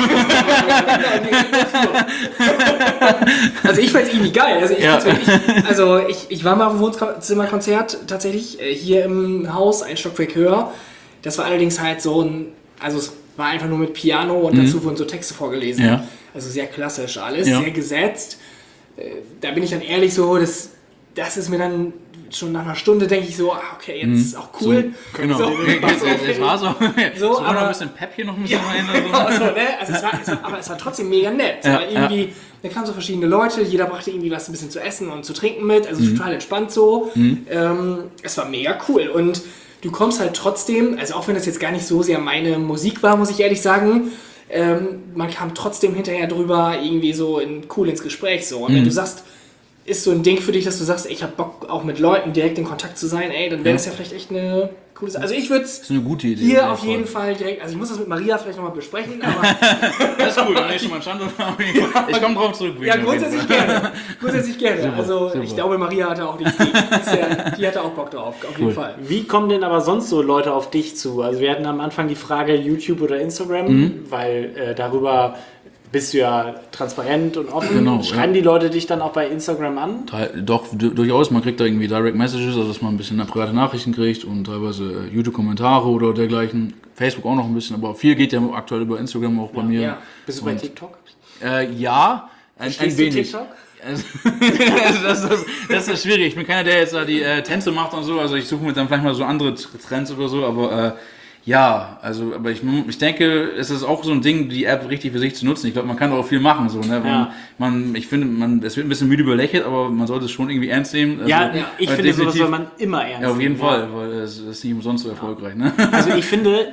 Also ich fand es irgendwie geil. Also Ja. ich war mal auf einem Wohnzimmerkonzert tatsächlich hier im Haus, ein Stockwerk höher. Das war allerdings halt so also es war einfach nur mit Piano und dazu wurden so Texte vorgelesen. Ja. Also sehr klassisch alles, Ja. sehr gesetzt. Da bin ich dann ehrlich so, das ist mir dann schon nach einer Stunde denke ich so, okay, jetzt ist auch cool. Genau. So, Jetzt war so. So, war noch aber- ein bisschen Pep hier noch ein bisschen rein. also, ne? Also aber es war trotzdem mega nett. Ja, Weil irgendwie, da kamen so verschiedene Leute, jeder brachte irgendwie was ein bisschen zu essen und zu trinken mit, also total entspannt so. Es war mega cool und du kommst halt trotzdem, also auch wenn das jetzt gar nicht so sehr meine Musik war, muss ich ehrlich sagen, man kam trotzdem hinterher drüber irgendwie so cool ins Gespräch so. Und wenn du sagst, ist so ein Ding für dich, dass du sagst, ey, ich hab Bock auch mit Leuten direkt in Kontakt zu sein, ey, dann wäre das ja vielleicht echt eine coole Sache. Also ich würde es Das ist eine gute Idee. hier auf jeden Fall direkt, also ich muss das mit Maria vielleicht nochmal besprechen, aber Das ist gut, wenn ich schon mal einen Standort habe. Ich komme drauf zurück. ja, grundsätzlich gerne. Grundsätzlich gerne. Also super. ich glaube, Maria hatte auch nichts gegen. Die hatte auch Bock drauf, auf jeden Cool. Fall. Wie kommen denn aber sonst so Leute auf dich zu? Also wir hatten am Anfang die Frage YouTube oder Instagram, weil darüber bist du ja transparent und offen. Genau, Schreiben die Leute dich dann auch bei Instagram an? Doch, durchaus. Man kriegt da irgendwie Direct Messages, also dass man ein bisschen private Nachrichten kriegt und teilweise YouTube-Kommentare oder dergleichen. Facebook auch noch ein bisschen, aber viel geht ja aktuell über Instagram auch bei mir. Ja. Bist du bei TikTok? Ja, ein Verstehst du wenig. TikTok? Also, das ist schwierig. Ich bin keiner, der jetzt da die Tänze macht und so. Also ich suche mir dann vielleicht mal so andere Trends oder so, aber ja, also aber ich denke, es ist auch so ein Ding, die App richtig für sich zu nutzen. Ich glaube, man kann da auch viel machen. So, ne? Ja. Ich finde, es wird ein bisschen müde überlächelt, aber man sollte es schon irgendwie ernst nehmen. Also, Ja, ich finde sowas definitiv- soll man immer ernst Ja, auf jeden nehmen, Fall, weil es ist nicht umsonst so erfolgreich. Ne? Also ich finde,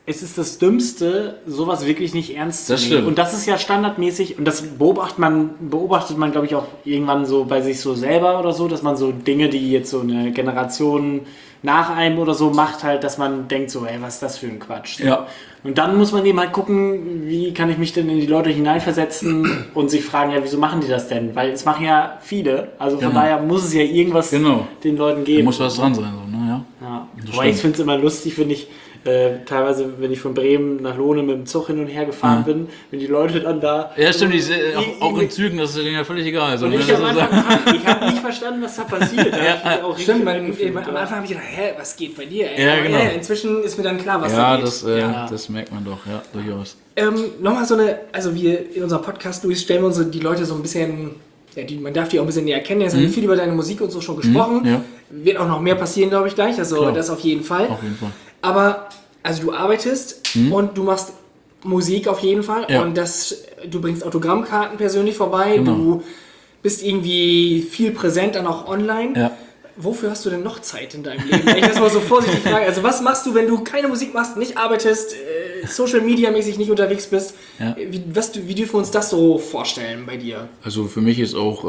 es ist das Dümmste, sowas wirklich nicht ernst zu Das nehmen. stimmt. Und das ist ja standardmäßig, und das beobachtet man, glaube ich, auch irgendwann so bei sich so selber oder so, dass man so Dinge, die jetzt so eine Generation nach einem oder so macht, halt, dass man denkt so, ey, was ist das für ein Quatsch? So. Ja. Und dann muss man eben halt gucken, wie kann ich mich denn in die Leute hineinversetzen und sich fragen, ja, wieso machen die das denn? Weil es machen ja viele, also von Genau. daher muss es ja irgendwas Genau. den Leuten Da geben. muss was dran sein, so, ne? Ja. Ja. Das Aber ich stimmt. finde es immer lustig, wenn ich teilweise, wenn ich von Bremen nach Lohne mit dem Zug hin und her gefahren bin, wenn die Leute dann da... Ja, stimmt, auch die- in Zügen, das ist denen ja völlig egal. Also, Und wenn ich das am so Anfang, sagt- ich habe nicht verstanden, was da passiert. Da hab ich mich auch richtig Stimmt, mitgefühlt, am ja. Anfang habe ich gedacht, hä, was geht bei dir? Ey? Ja, Aber genau. inzwischen ist mir dann klar, was ja, da geht. das merkt man doch, ja, durchaus. Nochmal so eine, also wir in unserem Podcast, Luis, stellen wir uns die Leute so ein bisschen, ja, man darf die auch ein bisschen näher kennen. Jetzt haben wir viel über deine Musik und so schon gesprochen. ja. Wird auch noch mehr passieren, glaube ich, gleich. Also Klar. das auf jeden Fall. Auf jeden Fall. Aber, also du arbeitest und du machst Musik auf jeden Fall. Ja. Und du bringst Autogrammkarten persönlich vorbei. Genau. Du bist irgendwie viel präsent, dann auch online. Ja. Wofür hast du denn noch Zeit in deinem Leben? Wenn ich das mal so vorsichtig frage. Also was machst du, wenn du keine Musik machst, nicht arbeitest, Social Media mäßig nicht unterwegs bist? Ja. Wie dürfen wir uns das so vorstellen bei dir? Also für mich ist auch,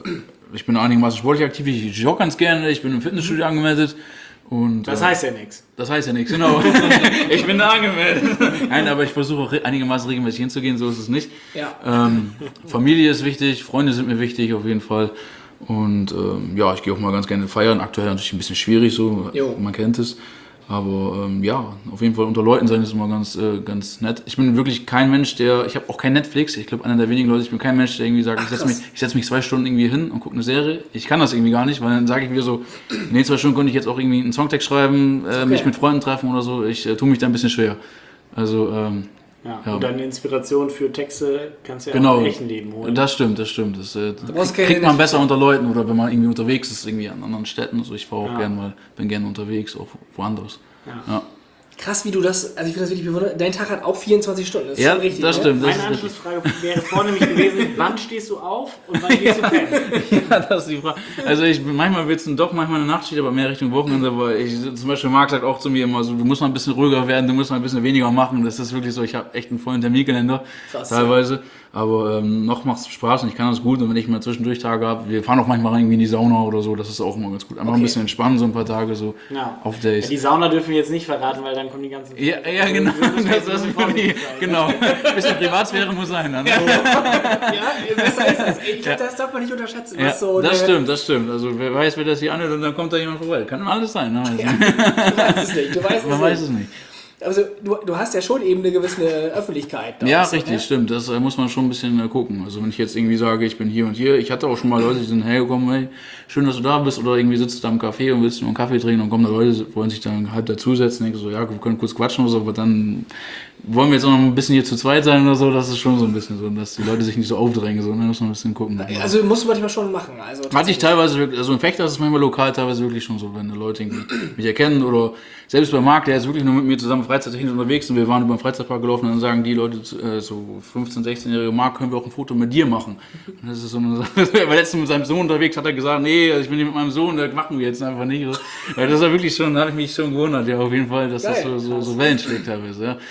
ich bin einigermaßen sportlich aktiv, ich jogge ganz gerne, ich bin im Fitnessstudio angemeldet. Und, Das heißt ja nichts. Das heißt ja nichts, genau. Ich bin da angemeldet. Nein, aber ich versuche auch einigermaßen regelmäßig hinzugehen, so ist es nicht. Ja. Familie ist wichtig, Freunde sind mir wichtig auf jeden Fall. Und ja, ich gehe auch mal ganz gerne feiern. Aktuell natürlich ein bisschen schwierig, so Jo. man kennt es. Aber ja, auf jeden Fall unter Leuten sein ist immer ganz nett. Ich bin wirklich kein Mensch, ich habe auch kein Netflix. Ich glaube, einer der wenigen Leute, ich bin kein Mensch, der irgendwie sagt, ich setz mich 2 Stunden irgendwie hin und gucke eine Serie. Ich kann das irgendwie gar nicht, weil dann sage ich wieder so, nee, 2 Stunden könnte ich jetzt auch irgendwie einen Songtext schreiben, mich mit Freunden treffen oder so. Ich tue mich da ein bisschen schwer. Also, Ja. Ja. Und deine Inspiration für Texte kannst du ja genau, auch im echten Leben holen. das stimmt. Das brauchst keine kriegt man Netflix. besser unter Leuten oder wenn man irgendwie unterwegs ist, irgendwie an anderen Städten. Also ich fahre auch Ja. bin gerne unterwegs, auch woanders. Ja. Ja. Krass, wie du das, also ich finde das wirklich bewundert. Dein Tag hat auch 24 Stunden. Das ist Ja, schon richtig. das ne? stimmt. Das Meine ist richtig. Anschlussfrage wäre vorne nämlich gewesen, wann stehst du auf und wann gehst du pennen? Ja, das ist die Frage. Also manchmal wird es doch manchmal eine Nachtschicht, aber mehr Richtung Wochenende. Aber zum Beispiel Marc sagt auch zu mir immer so, du musst mal ein bisschen ruhiger werden, du musst mal ein bisschen weniger machen. Das ist wirklich so, ich habe echt einen vollen Terminkalender Krass, teilweise. Aber noch macht es Spaß und ich kann das gut. Und wenn ich mal zwischendurch Tage habe, wir fahren auch manchmal irgendwie in die Sauna oder so, das ist auch immer ganz gut. Einfach ein bisschen entspannen, so ein paar Tage so Ja. auf Ja, Days. die Sauna dürfen wir jetzt nicht verraten, weil dann kommen die ganzen... Ja, genau. Das ist vorsichtig sein. genau. Ein bisschen Privatsphäre muss sein. Dann. Ja, besser ist das. Ich glaube, das darf man nicht unterschätzen. Ja, Was so das stimmt. Also wer weiß, wer das hier anhört und dann kommt da jemand vorbei. Kann alles sein. Ne? Also, Du weißt es nicht. Du weißt man es weiß nicht. es nicht. Also du hast ja schon eben eine gewisse Öffentlichkeit. da Ja, auch so, richtig, ne? stimmt. Das muss man schon ein bisschen gucken. Also wenn ich jetzt irgendwie sage, ich bin hier und hier, ich hatte auch schon mal Leute, die sind hergekommen, hey, schön, dass du da bist, oder irgendwie sitzt du da im Café und willst nur einen Kaffee trinken und kommen da Leute, wollen sich dann halb dazusetzen, denke so, ja, wir können kurz quatschen oder so, aber dann wollen wir jetzt auch noch ein bisschen hier zu zweit sein oder so, das ist schon so ein bisschen so, dass die Leute sich nicht so aufdrängen, so, ne, muss man ein bisschen gucken. Aber Also musst du manchmal schon machen. Also hatte ich teilweise wirklich, also in Fechter ist es manchmal lokal teilweise wirklich schon so, wenn die Leute irgendwie mich erkennen oder selbst bei Marc, der ist wirklich nur mit mir zusammen freizeittechnisch unterwegs und wir waren über den Freizeitpark gelaufen und dann sagen die Leute, so 15-, 16-jährige Marc, können wir auch ein Foto mit dir machen? Und das ist so eine Sache, er war letztens mit seinem Sohn unterwegs, hat er gesagt, nee, ich bin hier mit meinem Sohn, das machen wir jetzt einfach nicht. Weil das war wirklich schon, da habe ich mich schon gewundert, ja, auf jeden Fall, dass das Geil, so Wellen schlägt teilweise, ja.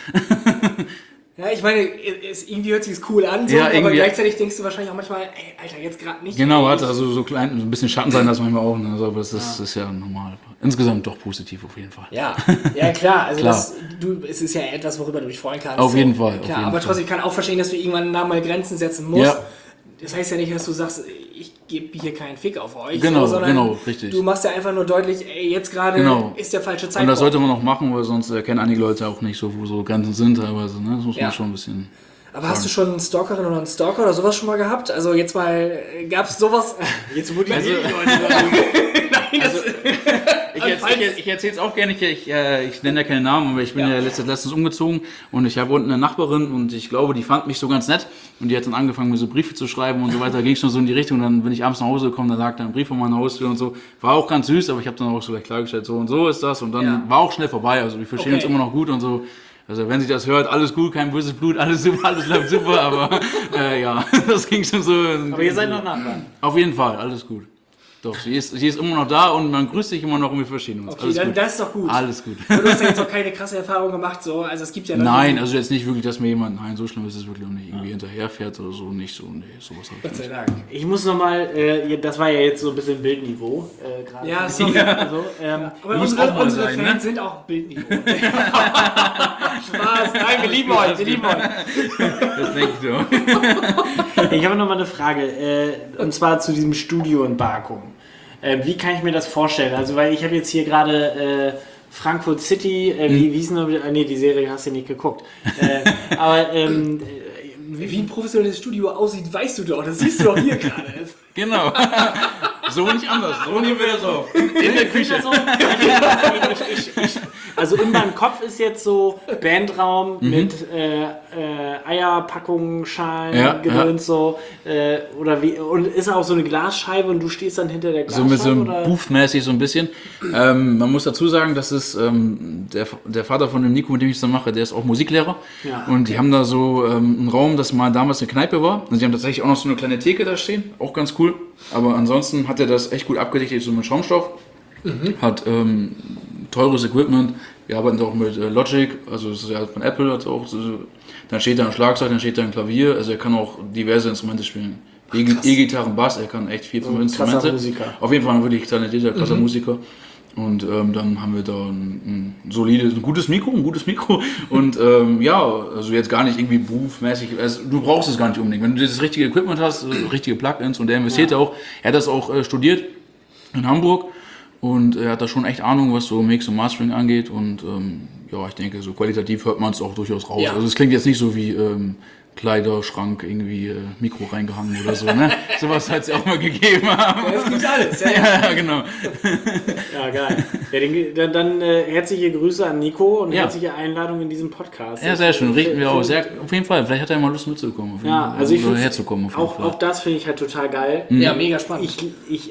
Ja, ich meine, irgendwie hört sich cool an, so, Ja, aber irgendwie- gleichzeitig denkst du wahrscheinlich auch manchmal, ey, Alter, jetzt gerade nicht. Genau, ey, hat also so klein, so ein bisschen Schatten sein das manchmal auch, ne? Also, aber das ist ja normal. Insgesamt doch positiv auf jeden Fall. Ja, ja klar. Also Klar. es ist ja etwas, worüber du dich freuen kannst. Auf so. jeden Fall, Klar, auf jeden aber Fall. trotzdem, ich kann auch verstehen, dass du irgendwann da mal Grenzen setzen musst. Ja. Das heißt ja nicht, dass du sagst, ich gebe hier keinen Fick auf euch. Genau, sondern genau, richtig. Du machst ja einfach nur deutlich, ey, jetzt gerade Genau. ist der falsche Und Zeitpunkt. das sollte man auch machen, weil sonst erkennen einige Leute auch nicht so, wo so Grenzen sind teilweise. Ne? Das muss Ja. man schon ein bisschen. Aber hast du schon eine Stalkerin oder einen Stalker oder sowas schon mal gehabt? Also jetzt mal, gab es sowas? Jetzt motivieren Also- die Leute. Ich erzähle es auch gerne, ich nenne ja keine Namen, aber ich bin ja letztens umgezogen und ich habe unten eine Nachbarin und ich glaube, die fand mich so ganz nett und die hat dann angefangen, mir so Briefe zu schreiben und so weiter, ging schon so in die Richtung und dann bin ich abends nach Hause gekommen, da lag da ein Brief von meiner Haustür und so, war auch ganz süß, aber ich habe dann auch so gleich klargestellt, so und so ist das und dann Ja. war auch schnell vorbei, also wir verstehen uns immer noch gut und so. Also wenn sie das hört, alles gut, kein böses Blut, alles super, alles läuft super, aber ja, das ging schon so. Aber ihr seid noch Nachbarn. Auf jeden Fall, alles gut. Doch, sie ist immer noch da und man grüßt sich immer noch und wir verstehen uns. Okay, dann das ist doch gut. Alles gut. Du hast ja jetzt auch keine krasse Erfahrung gemacht, so. Also es gibt ja Leute, Nein, also jetzt nicht wirklich, dass mir jemand, nein, so schlimm ist es wirklich auch nicht, irgendwie hinterherfährt oder so, nicht so, nee, sowas habe ich Gott sei nicht. Dank. Ich muss nochmal, das war ja jetzt so ein bisschen Bildniveau gerade. Ja, sorry. Also, Aber muss unsere, auch mal unsere sein, Fans ne? sind auch Bildniveau. Spaß, nein, wir lieben euch, wir lieben euch. Das denke ich so. Ich habe noch mal eine Frage, und zwar zu diesem Studio in Bakum. Wie kann ich mir das vorstellen? Also, weil ich habe jetzt hier gerade Frankfurt City, wie hieß denn, nee, die Serie hast du nicht geguckt. Aber Wie ein professionelles Studio aussieht, weißt du doch. Das siehst du doch hier gerade. Genau. So nicht anders, so nehmen wir das auf. In der Küche. Also in meinem Kopf ist jetzt so Bandraum mit Eierpackungen, Schalen, Gedöns so. Oder wie, und ist auch so eine Glasscheibe und du stehst dann hinter der So Glasscheibe? mit so einem oder? Booth-mäßig so ein bisschen. Man muss dazu sagen, dass es der Vater von dem Nico, mit dem ich es dann mache, der ist auch Musiklehrer. Ja. Und die haben da so einen Raum, das mal damals eine Kneipe war. Und die haben tatsächlich auch noch so eine kleine Theke da stehen. Auch ganz cool. Aber ansonsten hat er das echt gut abgedichtet, so mit Schaumstoff. Hat teures Equipment. Wir arbeiten auch mit Logic, also das ist ja von Apple. Hat auch so, dann steht da ein Schlagzeug, dann steht da ein Klavier. Also er kann auch diverse Instrumente spielen. E-Gitarren, Bass, er kann echt 4, 5 Instrumente. Krasser Musiker. Auf jeden Fall ein wirklich talentierter, krasser Musiker. Und dann haben wir da ein gutes Mikro und also jetzt gar nicht irgendwie Booth-mäßig, also du brauchst es gar nicht unbedingt. Wenn du das richtige Equipment hast, richtige Plugins und der investiert auch, er hat das auch studiert in Hamburg und er hat da schon echt Ahnung, was so Mix und Mastering angeht und ich denke, so qualitativ hört man es auch durchaus raus. Ja. Also es klingt jetzt nicht so wie Kleiderschrank irgendwie Mikro reingehangen oder so, ne? Sowas hat es ja auch mal gegeben. Das gibt's alles. Ja. Ja, genau. Ja, geil. Ja, dann herzliche Grüße an Nico und Ja. herzliche Einladung in diesem Podcast. Ja, sehr schön. Richten wir auch. Auf jeden Fall. Vielleicht hat er ja mal Lust mitzukommen. Ja, also ich oder finde herzukommen. Auf jeden Fall. auch das finde ich halt total geil. Ja, mega spannend. Ich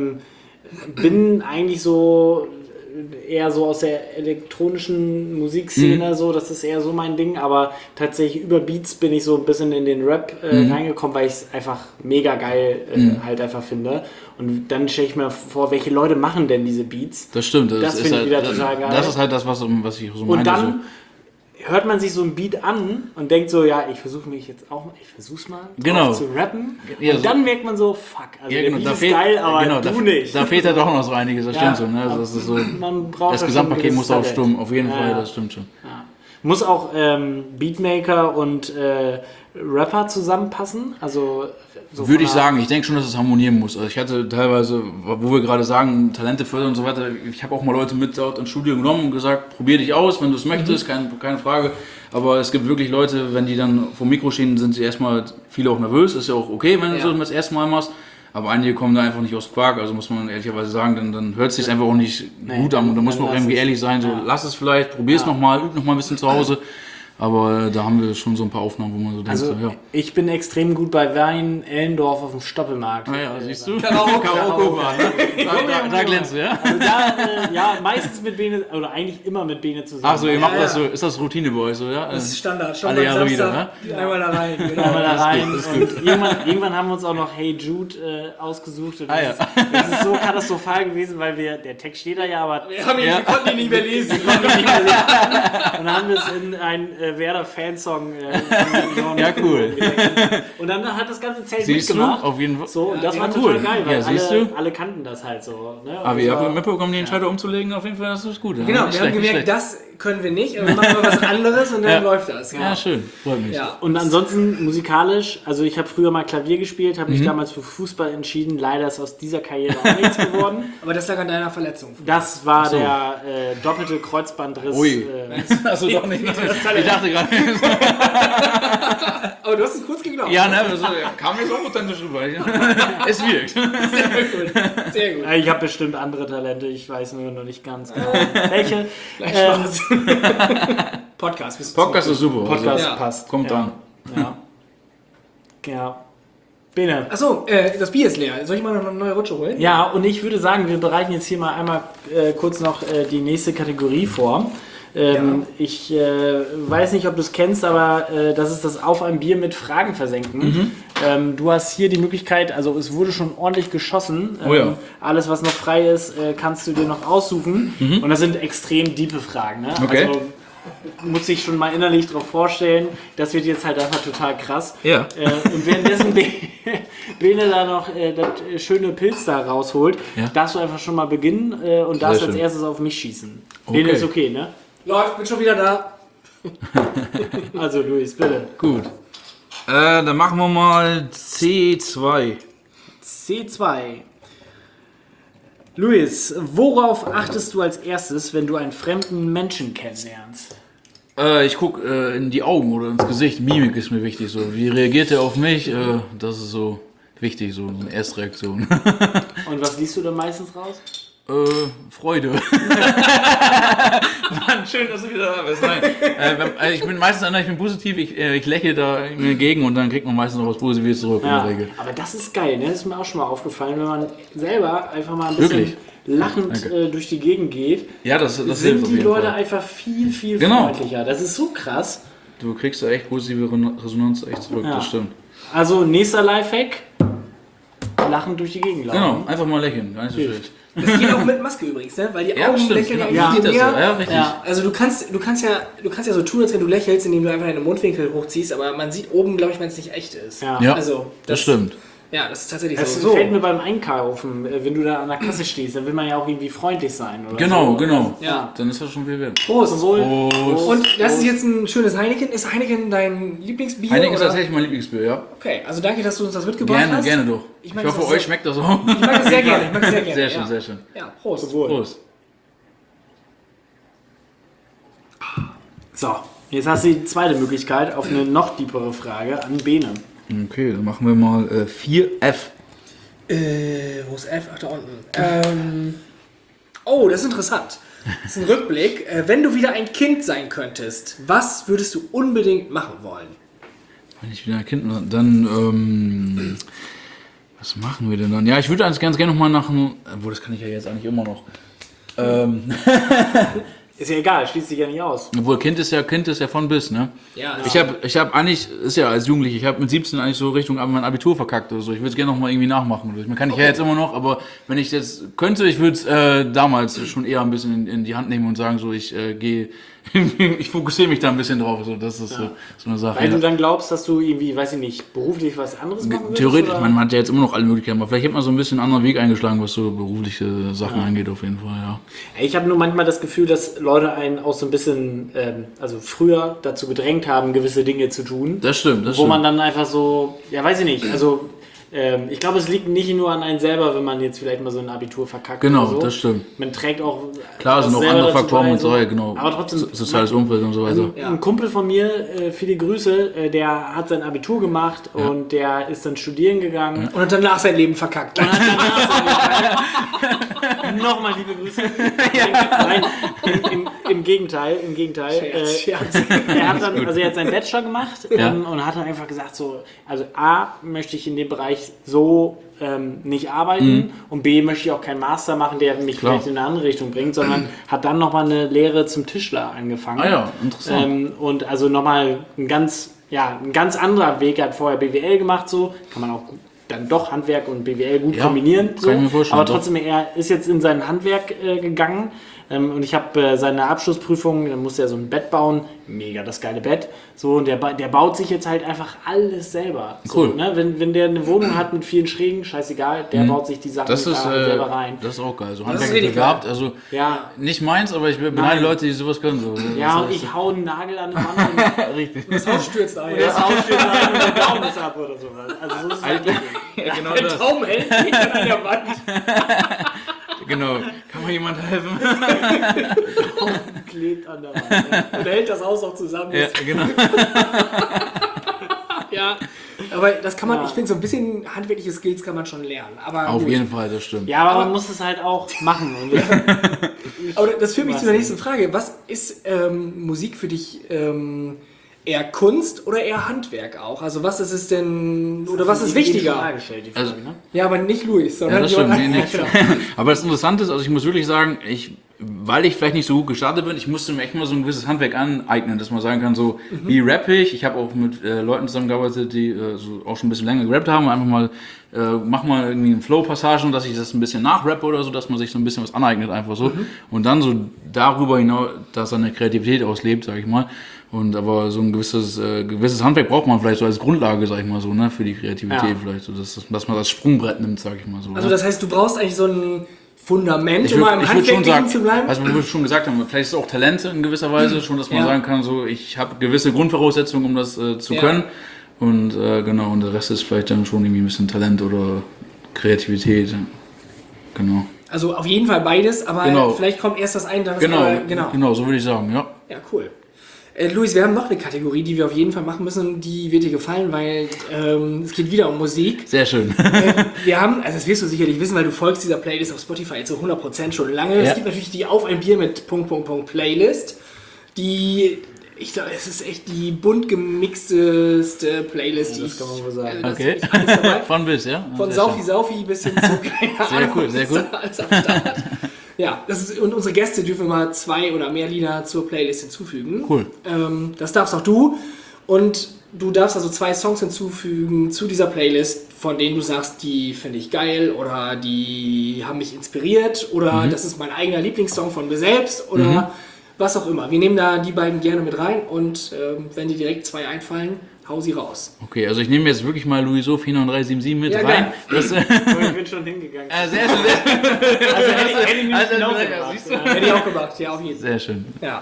bin eigentlich so eher so aus der elektronischen Musikszene, so, das ist eher so mein Ding, aber tatsächlich über Beats bin ich so ein bisschen in den Rap reingekommen, weil ich es einfach mega geil halt einfach finde. Und dann stelle ich mir vor, welche Leute machen denn diese Beats? Das stimmt. Das ist finde ich halt, wieder total geil. Das ist halt das, was ich so meine. Und dann hört man sich so ein Beat an und denkt so, ja, ich versuche mal Genau. drauf zu rappen. Ja, und so. dann merkt man so, fuck, also Ja, der genau, Beat da ist fehlt, geil, aber genau, du nicht. Da fehlt halt auch noch so einiges, das Ja, stimmt so. Ne? Also das ist so Man braucht das da schon Gesamtpaket ein muss auch gewisses stimmen, auf jeden Ja, Fall, ja. das stimmt schon. Ja. Muss auch Beatmaker und Rapper zusammenpassen? Also so Würde ich von der- sagen, ich denke schon, dass es harmonieren muss. Also ich hatte teilweise, wo wir gerade sagen, Talente fördern und so weiter, ich habe auch mal Leute mit dort ins Studio genommen und gesagt, probier dich aus, wenn du es möchtest, keine Frage. Aber es gibt wirklich Leute, wenn die dann vor dem Mikro stehen, sind sie erstmal viele auch nervös. Ist ja auch okay, wenn du so das erste Mal machst. Aber einige kommen da einfach nicht aus Quark, also muss man ehrlicherweise sagen, dann hört es sich einfach auch nicht gut an. Und da muss man auch dann lass irgendwie es. ehrlich sein, so lass es vielleicht, probier es nochmal, üb nochmal ein bisschen zu Hause. Aber da haben wir schon so ein paar Aufnahmen, wo man so denkt, Also so, ja. ich bin extrem gut bei Wein Ellendorf auf dem Stoppelmarkt. Naja, siehst du? Karaoke. Da glänzt du, ja? Also da, ja, meistens mit Bene, oder eigentlich immer mit Bene zusammen. Ach so, ihr macht Ja, das ja. so, ist das Routine bei euch so, ja? Das ist Standard. Alle Jahre wieder, ne? Einmal da rein. Genau. Einmal da rein Das ist und irgendwann haben wir uns auch noch Hey Jude ausgesucht und Ah, ja. das ist so katastrophal gewesen, weil der Text steht da ja, aber Wir konnten ihn nicht mehr lesen. und dann haben wir es in ein Werder-Fansong Ja, cool. und dann hat das ganze Zelt Siehst du? mitgemacht. Auf jeden Fall. So, und das Ja, war cool. total geil, weil Ja, siehst du? alle kannten das halt so. Ne? Aber Und ihr das war- habt mitbekommen, die Entscheidung umzulegen, auf jeden Fall, das ist gut. Ja? Genau, Nicht wir haben schlecht, nicht gemerkt, schlecht. das können wir nicht, aber wir machen mal was anderes und dann Ja. läuft das. Genau. Ja, schön, freut mich. Ja. Und ansonsten musikalisch, also ich habe früher mal Klavier gespielt, habe mich Mhm. damals für Fußball entschieden. Leider ist aus dieser Karriere auch nichts geworden. Aber das lag an deiner Verletzung. Das war so. der doppelte Kreuzbandriss. Ui. Achso, doch nicht. Ich dachte gerade. Aber du hast es kurz geglaubt. Ja, ne, also, kam jetzt auch authentisch rüber. Es wirkt. Sehr gut. Sehr gut. Ich habe bestimmt andere Talente, ich weiß nur noch nicht ganz genau. Welche? Spaß. Podcast. bist du Podcast ist super. Podcast Ja. passt. Kommt ja. an. Ja. Ja. Bene. Achso, das Bier ist leer. Soll ich mal noch eine neue Rutsche holen? Ja, und ich würde sagen, wir bereiten jetzt hier mal einmal kurz noch die nächste Kategorie vor. Ich weiß nicht, ob du es kennst, aber das ist das Auf ein Bier mit Fragen versenken. Du hast hier die Möglichkeit, also es wurde schon ordentlich geschossen. Oh ja. Alles, was noch frei ist, kannst du dir noch aussuchen. Und das sind extrem diepe Fragen. Ne? Okay. Also muss ich schon mal innerlich darauf vorstellen, das wird jetzt halt einfach total krass. Ja. Und währenddessen Bene da noch das schöne Pilz da rausholt, Ja. darfst du einfach schon mal beginnen und darfst Sehr als schön. erstes auf mich schießen. Okay. Bene ist okay, ne? Läuft, bin schon wieder da. Also Luis, bitte. Gut. Dann machen wir mal C2. C2. Luis, worauf achtest du als erstes, wenn du einen fremden Menschen kennenlernst? Ich gucke in die Augen oder ins Gesicht. Mimik ist mir wichtig. So. Wie reagiert er auf mich? Das ist so wichtig, so eine Erstreaktion. Und was liest du da meistens raus? Freude. Mann, schön, dass du wieder da bist. Nein. Ich bin meistens ich bin positiv, ich lächle da entgegen und dann kriegt man meistens noch was Positives zurück in der Regel. Aber das ist geil, ne? Das ist mir auch schon mal aufgefallen, wenn man selber einfach mal ein bisschen Wirklich? lachend durch die Gegend geht, Ja, das hilft sind auf die jeden Leute Fall. einfach viel, viel Genau. freundlicher. Das ist so krass. Du kriegst da echt positive Resonanz echt zurück, Ja. das stimmt. Also nächster Lifehack, lachend durch die Gegend laufen. Genau, einfach mal lächeln, gar nicht so schlecht. Das geht auch mit Maske übrigens, ne? Weil die Ja, Augen stimmt, lächeln genau. ja Man eigentlich sieht das mehr. ja, richtig. Ja. Also du kannst ja so tun, als wenn du lächelst, indem du einfach deine Mundwinkel hochziehst, aber man sieht oben, glaube ich, wenn es nicht echt ist. Ja. Ja, Also, das stimmt. Ja, das ist tatsächlich Das so. fällt mir beim Einkaufen, wenn du da an der Kasse stehst, dann will man ja auch irgendwie freundlich sein. Oder Genau, so. genau. Ja. Dann ist das schon viel wert. Prost, wohl. Prost. Und das ist jetzt ein schönes Heineken. Ist Heineken dein Lieblingsbier? Heineken ist oder? tatsächlich mein Lieblingsbier, ja. Okay, also danke, dass du uns das mitgebracht Gerne, hast. gerne doch. Ich Ich, mag hoffe, das euch sehr- schmeckt das auch. Ich mag es sehr gerne. Ich mag es sehr gerne. Sehr schön, ja. sehr schön. Ja, Prost. Prost. So, jetzt hast du die zweite Möglichkeit auf eine noch tiefere Frage an Bene. Okay, dann machen wir mal 4F. Wo ist F? Ach, da unten. Oh, das ist interessant. Das ist ein Rückblick. Wenn du wieder ein Kind sein könntest, was würdest du unbedingt machen wollen? Wenn ich wieder ein Kind war, dann, was machen wir denn dann? Ja, ich würde ganz gerne nochmal nach einem, obwohl das kann ich ja jetzt eigentlich immer noch. Ist ja egal, schließt sich ja nicht aus. Obwohl Kind ist ja von bis, ne? Ja, Ich habe eigentlich, ist ja als Jugendlicher, ich habe mit 17 eigentlich so Richtung mein Abitur verkackt oder so. Ich würde es gerne nochmal irgendwie nachmachen. Ich meine, kann ich ja jetzt immer noch, aber wenn ich jetzt könnte, ich würde es damals schon eher ein bisschen in die Hand nehmen und sagen, so ich gehe, ich fokussiere mich da ein bisschen drauf. So, das ist so eine Sache. Weil ja. du dann glaubst, dass du irgendwie, weiß ich nicht, beruflich was anderes machen willst? Theoretisch, oder? man hat ja jetzt immer noch alle Möglichkeiten, aber vielleicht hat man so ein bisschen einen anderen Weg eingeschlagen, was so berufliche Sachen angeht, auf jeden Fall, ja. Ich habe nur manchmal das Gefühl, dass Leute einen auch so ein bisschen, also früher dazu gedrängt haben, gewisse Dinge zu tun. Das stimmt, das Wo stimmt. man dann einfach so, ja weiß ich nicht, also ich glaube, es liegt nicht nur an einem selber, wenn man jetzt vielleicht mal so ein Abitur verkackt Genau, oder so. das stimmt. Man trägt auch Klar, sind was auch selber andere dazu Faktoren bei, mit dabei, genau. Aber trotzdem, Soziales Umfeld und so weiter. ein Kumpel von mir, viele Grüße, der hat sein Abitur gemacht und der ist dann studieren gegangen. Und hat danach sein Leben verkackt. Nochmal liebe Grüße. Nein, im Gegenteil. Scherz. Er hat dann, also er hat seinen Bachelor gemacht und hat dann einfach gesagt so, also A, möchte ich in dem Bereich so nicht arbeiten und B, möchte ich auch keinen Master machen, der mich Klar. vielleicht in eine andere Richtung bringt, sondern hat dann nochmal eine Lehre zum Tischler angefangen. Ah ja, interessant. Und also nochmal ein ganz anderer Weg. Er hat vorher BWL gemacht, so kann man auch dann doch Handwerk und BWL gut Ja, kombinieren. So. kann ich mir vorstellen, Aber doch. trotzdem, er ist jetzt in sein Handwerk gegangen und ich habe seine Abschlussprüfung, dann musste er so ein Bett bauen, mega das geile Bett. So, und der baut sich jetzt halt einfach alles selber. Cool. So, ne? Wenn der eine Wohnung hat mit vielen Schrägen, scheißegal, der baut sich die Sachen Das ist, da selber rein. das ist auch geil. So ist Handwerk richtig begabt, also Ja. nicht meins, aber ich beneide Leute, die sowas können. So. Ja, und Das ich hau einen Nagel an die Wand und richtig. Das Haus stürzt ein. das Haus steht rein und der Daumen ist ab oder sowas. Also so ist es halt nicht. Ja, genau Der das. Daumen hält sich dann an der Wand. Genau. Kann mir jemand helfen? Klebt an der Wand. Ne? Und hält das Haus auch zusammen. Ja, genau. Ja. Aber das kann man, Ja. ich finde, so ein bisschen handwerkliche Skills kann man schon lernen. Aber Auf gut. jeden Fall, das stimmt. Ja, aber man muss es halt auch machen. Und Aber das führt mich Was zu der denn? nächsten Frage. Was ist Musik für dich eher Kunst oder eher Handwerk auch? Also was ist es denn, oder was ist wichtiger? Gestellt, die Also- Frage, ne? Ja, aber nicht Luis, Ja, sondern das stimmt. jemand Nee, nee. Aber das Interessante ist, also ich muss wirklich sagen, ich weil ich vielleicht nicht so gut gestartet bin, ich musste mir echt mal so ein gewisses Handwerk aneignen, dass man sagen kann, so wie rappe ich. Ich habe auch mit Leuten zusammengearbeitet, die so auch schon ein bisschen länger gerappt haben. Einfach mal, mach mal irgendwie einen Flow-Passagen, dass ich das ein bisschen nachrappe oder so, dass man sich so ein bisschen was aneignet, einfach so. Und dann so darüber hinaus, dass seine Kreativität auslebt, sag ich mal. Und aber so ein gewisses Handwerk braucht man vielleicht so als Grundlage, sag ich mal so, ne, für die Kreativität vielleicht. So, dass man das Sprungbrett nimmt, sag ich mal so. Also das heißt, du brauchst eigentlich so ein Fundament, um mal im Handwerk liegen zu bleiben? Also wie wir schon gesagt haben, vielleicht ist es auch Talente in gewisser Weise, schon, dass man sagen kann, so ich habe gewisse Grundvoraussetzungen, um das zu können. Und genau, und der Rest ist vielleicht dann schon irgendwie ein bisschen Talent oder Kreativität. Genau. Also auf jeden Fall beides, aber vielleicht kommt erst das eine, dann das andere. Genau, so würde ich sagen, ja. Ja, cool. Luis, wir haben noch eine Kategorie, die wir auf jeden Fall machen müssen, die wird dir gefallen, weil es geht wieder um Musik. Sehr schön. Wir haben, also das wirst du sicherlich wissen, weil du folgst dieser Playlist auf Spotify jetzt so 100% schon lange. Es gibt natürlich die Auf ein Bier mit ... Playlist, die, ich glaube, es ist echt die bunt gemixteste Playlist, das kann man wohl sagen. Okay, von bis, ja? Von Saufi bis hin zu Sehr cool, sehr cool. Alles am Start. Ja, und unsere Gäste dürfen mal 2 oder mehr Lieder zur Playlist hinzufügen. Cool. Das darfst auch du. Und du darfst also 2 Songs hinzufügen zu dieser Playlist, von denen du sagst, die finde ich geil oder die haben mich inspiriert oder das ist mein eigener Lieblingssong von mir selbst oder was auch immer. Wir nehmen da die beiden gerne mit rein und wenn dir direkt 2 einfallen, hau sie raus. Okay, also ich nehme jetzt wirklich mal Louiso 437 mit rein. Geil. Ich bin schon hingegangen. Sehr schön. Also hätte ich nicht genau gemacht. Hätte ich auch gemacht, ja, auf jeden Fall. Sehr schön. Ja.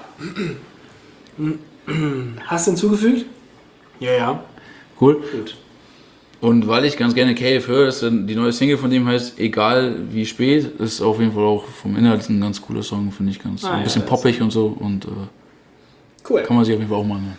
Hast du hinzugefügt? Ja. Cool. Gut. Und weil ich ganz gerne KF höre, ist die neue Single von dem heißt Egal wie spät, ist auf jeden Fall auch vom Inhalt ein ganz cooler Song, finde ich ganz ein bisschen poppig und so und cool. Kann man sich auf jeden Fall auch mal hören.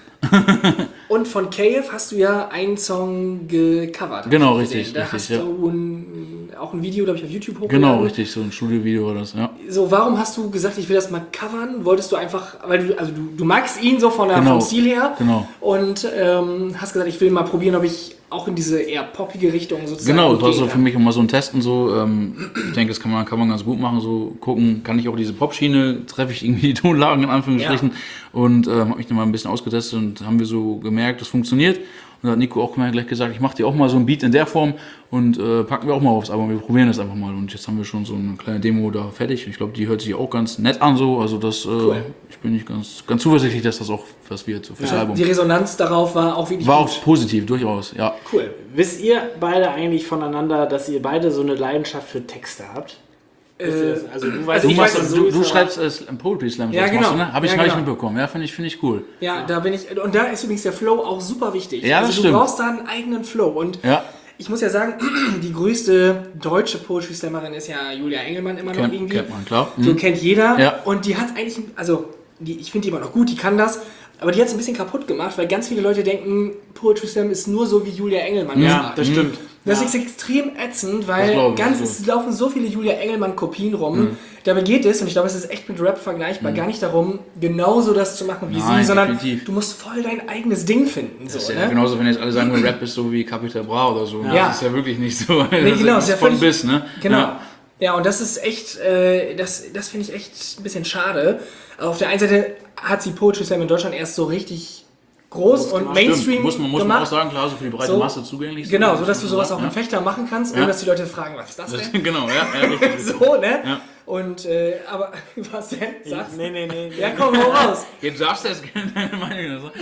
Und von KF hast du ja einen Song gecovert. Genau, richtig. Da hast du auch ein Video, glaube ich, auf YouTube hochgeladen. Genau, richtig, so ein Studiovideo war das, ja. So, warum hast du gesagt, ich will das mal covern? Wolltest du einfach, weil du magst ihn so vom Stil her und hast gesagt, ich will mal probieren, ob ich auch in diese eher poppige Richtung sozusagen. Genau, das war so für mich immer so ein Testen so. Ich denke, das kann man ganz gut machen, so gucken, kann ich auch diese Pop-Schiene, treffe ich irgendwie die Tonlagen in Anführungsstrichen und habe mich dann mal ein bisschen ausgetestet und haben wir so gemerkt, das funktioniert. Und da hat Nico auch gleich gesagt, ich mache dir auch mal so ein Beat in der Form und packen wir auch mal aufs Album, wir probieren das einfach mal. Und jetzt haben wir schon so eine kleine Demo da fertig. Ich glaube, die hört sich auch ganz nett an so. Also das, ich bin nicht ganz zuversichtlich, dass das auch was wird so fürs Album. Die Resonanz darauf war auch wirklich gut. Auch positiv, durchaus, ja. Cool. Wisst ihr beide eigentlich voneinander, dass ihr beide so eine Leidenschaft für Texte habt? Also du schreibst Poetry Slam, ja, genau. Ne? Habe ich mitbekommen. Ja, finde ich cool. Ja, da bin ich. Und da ist übrigens der Flow auch super wichtig. Ja, also du brauchst da einen eigenen Flow. Und ich muss ja sagen, die größte deutsche Poetry Slammerin ist ja Julia Engelmann immer noch irgendwie. Kennt man, klar. So kennt jeder. Ja. Und die hat eigentlich, ich finde die immer noch gut, die kann das. Aber die hat es ein bisschen kaputt gemacht, weil ganz viele Leute denken, Poetry Slam ist nur so, wie Julia Engelmann das macht. Das stimmt. Das ist extrem ätzend, weil es laufen so viele Julia Engelmann-Kopien rum. Dabei geht es, und ich glaube, es ist echt mit Rap vergleichbar, gar nicht darum, genauso das zu machen wie sie, sondern du musst voll dein eigenes Ding finden. Das ist ja genauso, wenn jetzt alle sagen, Rap ist so wie Capital Bra oder so. Ja. Das ist ja wirklich nicht so. Nee, genau, das ist ja von bis, ne? Genau. Ja, und das ist echt, das finde ich echt ein bisschen schade. Auf der einen Seite hat sie Poetry Slam in Deutschland erst so richtig groß und Mainstream muss man auch sagen, klar, so für die breite Masse zugänglich. Genau, so dass du sowas auch im Fechter machen kannst, ohne dass die Leute fragen, was ist das denn? Genau, richtig. So, ne? Ja. Und, aber, was denn? Sag's. Nee. Ja, komm, hau raus. Jetzt darfst du jetzt gerne deine Meinung sagen.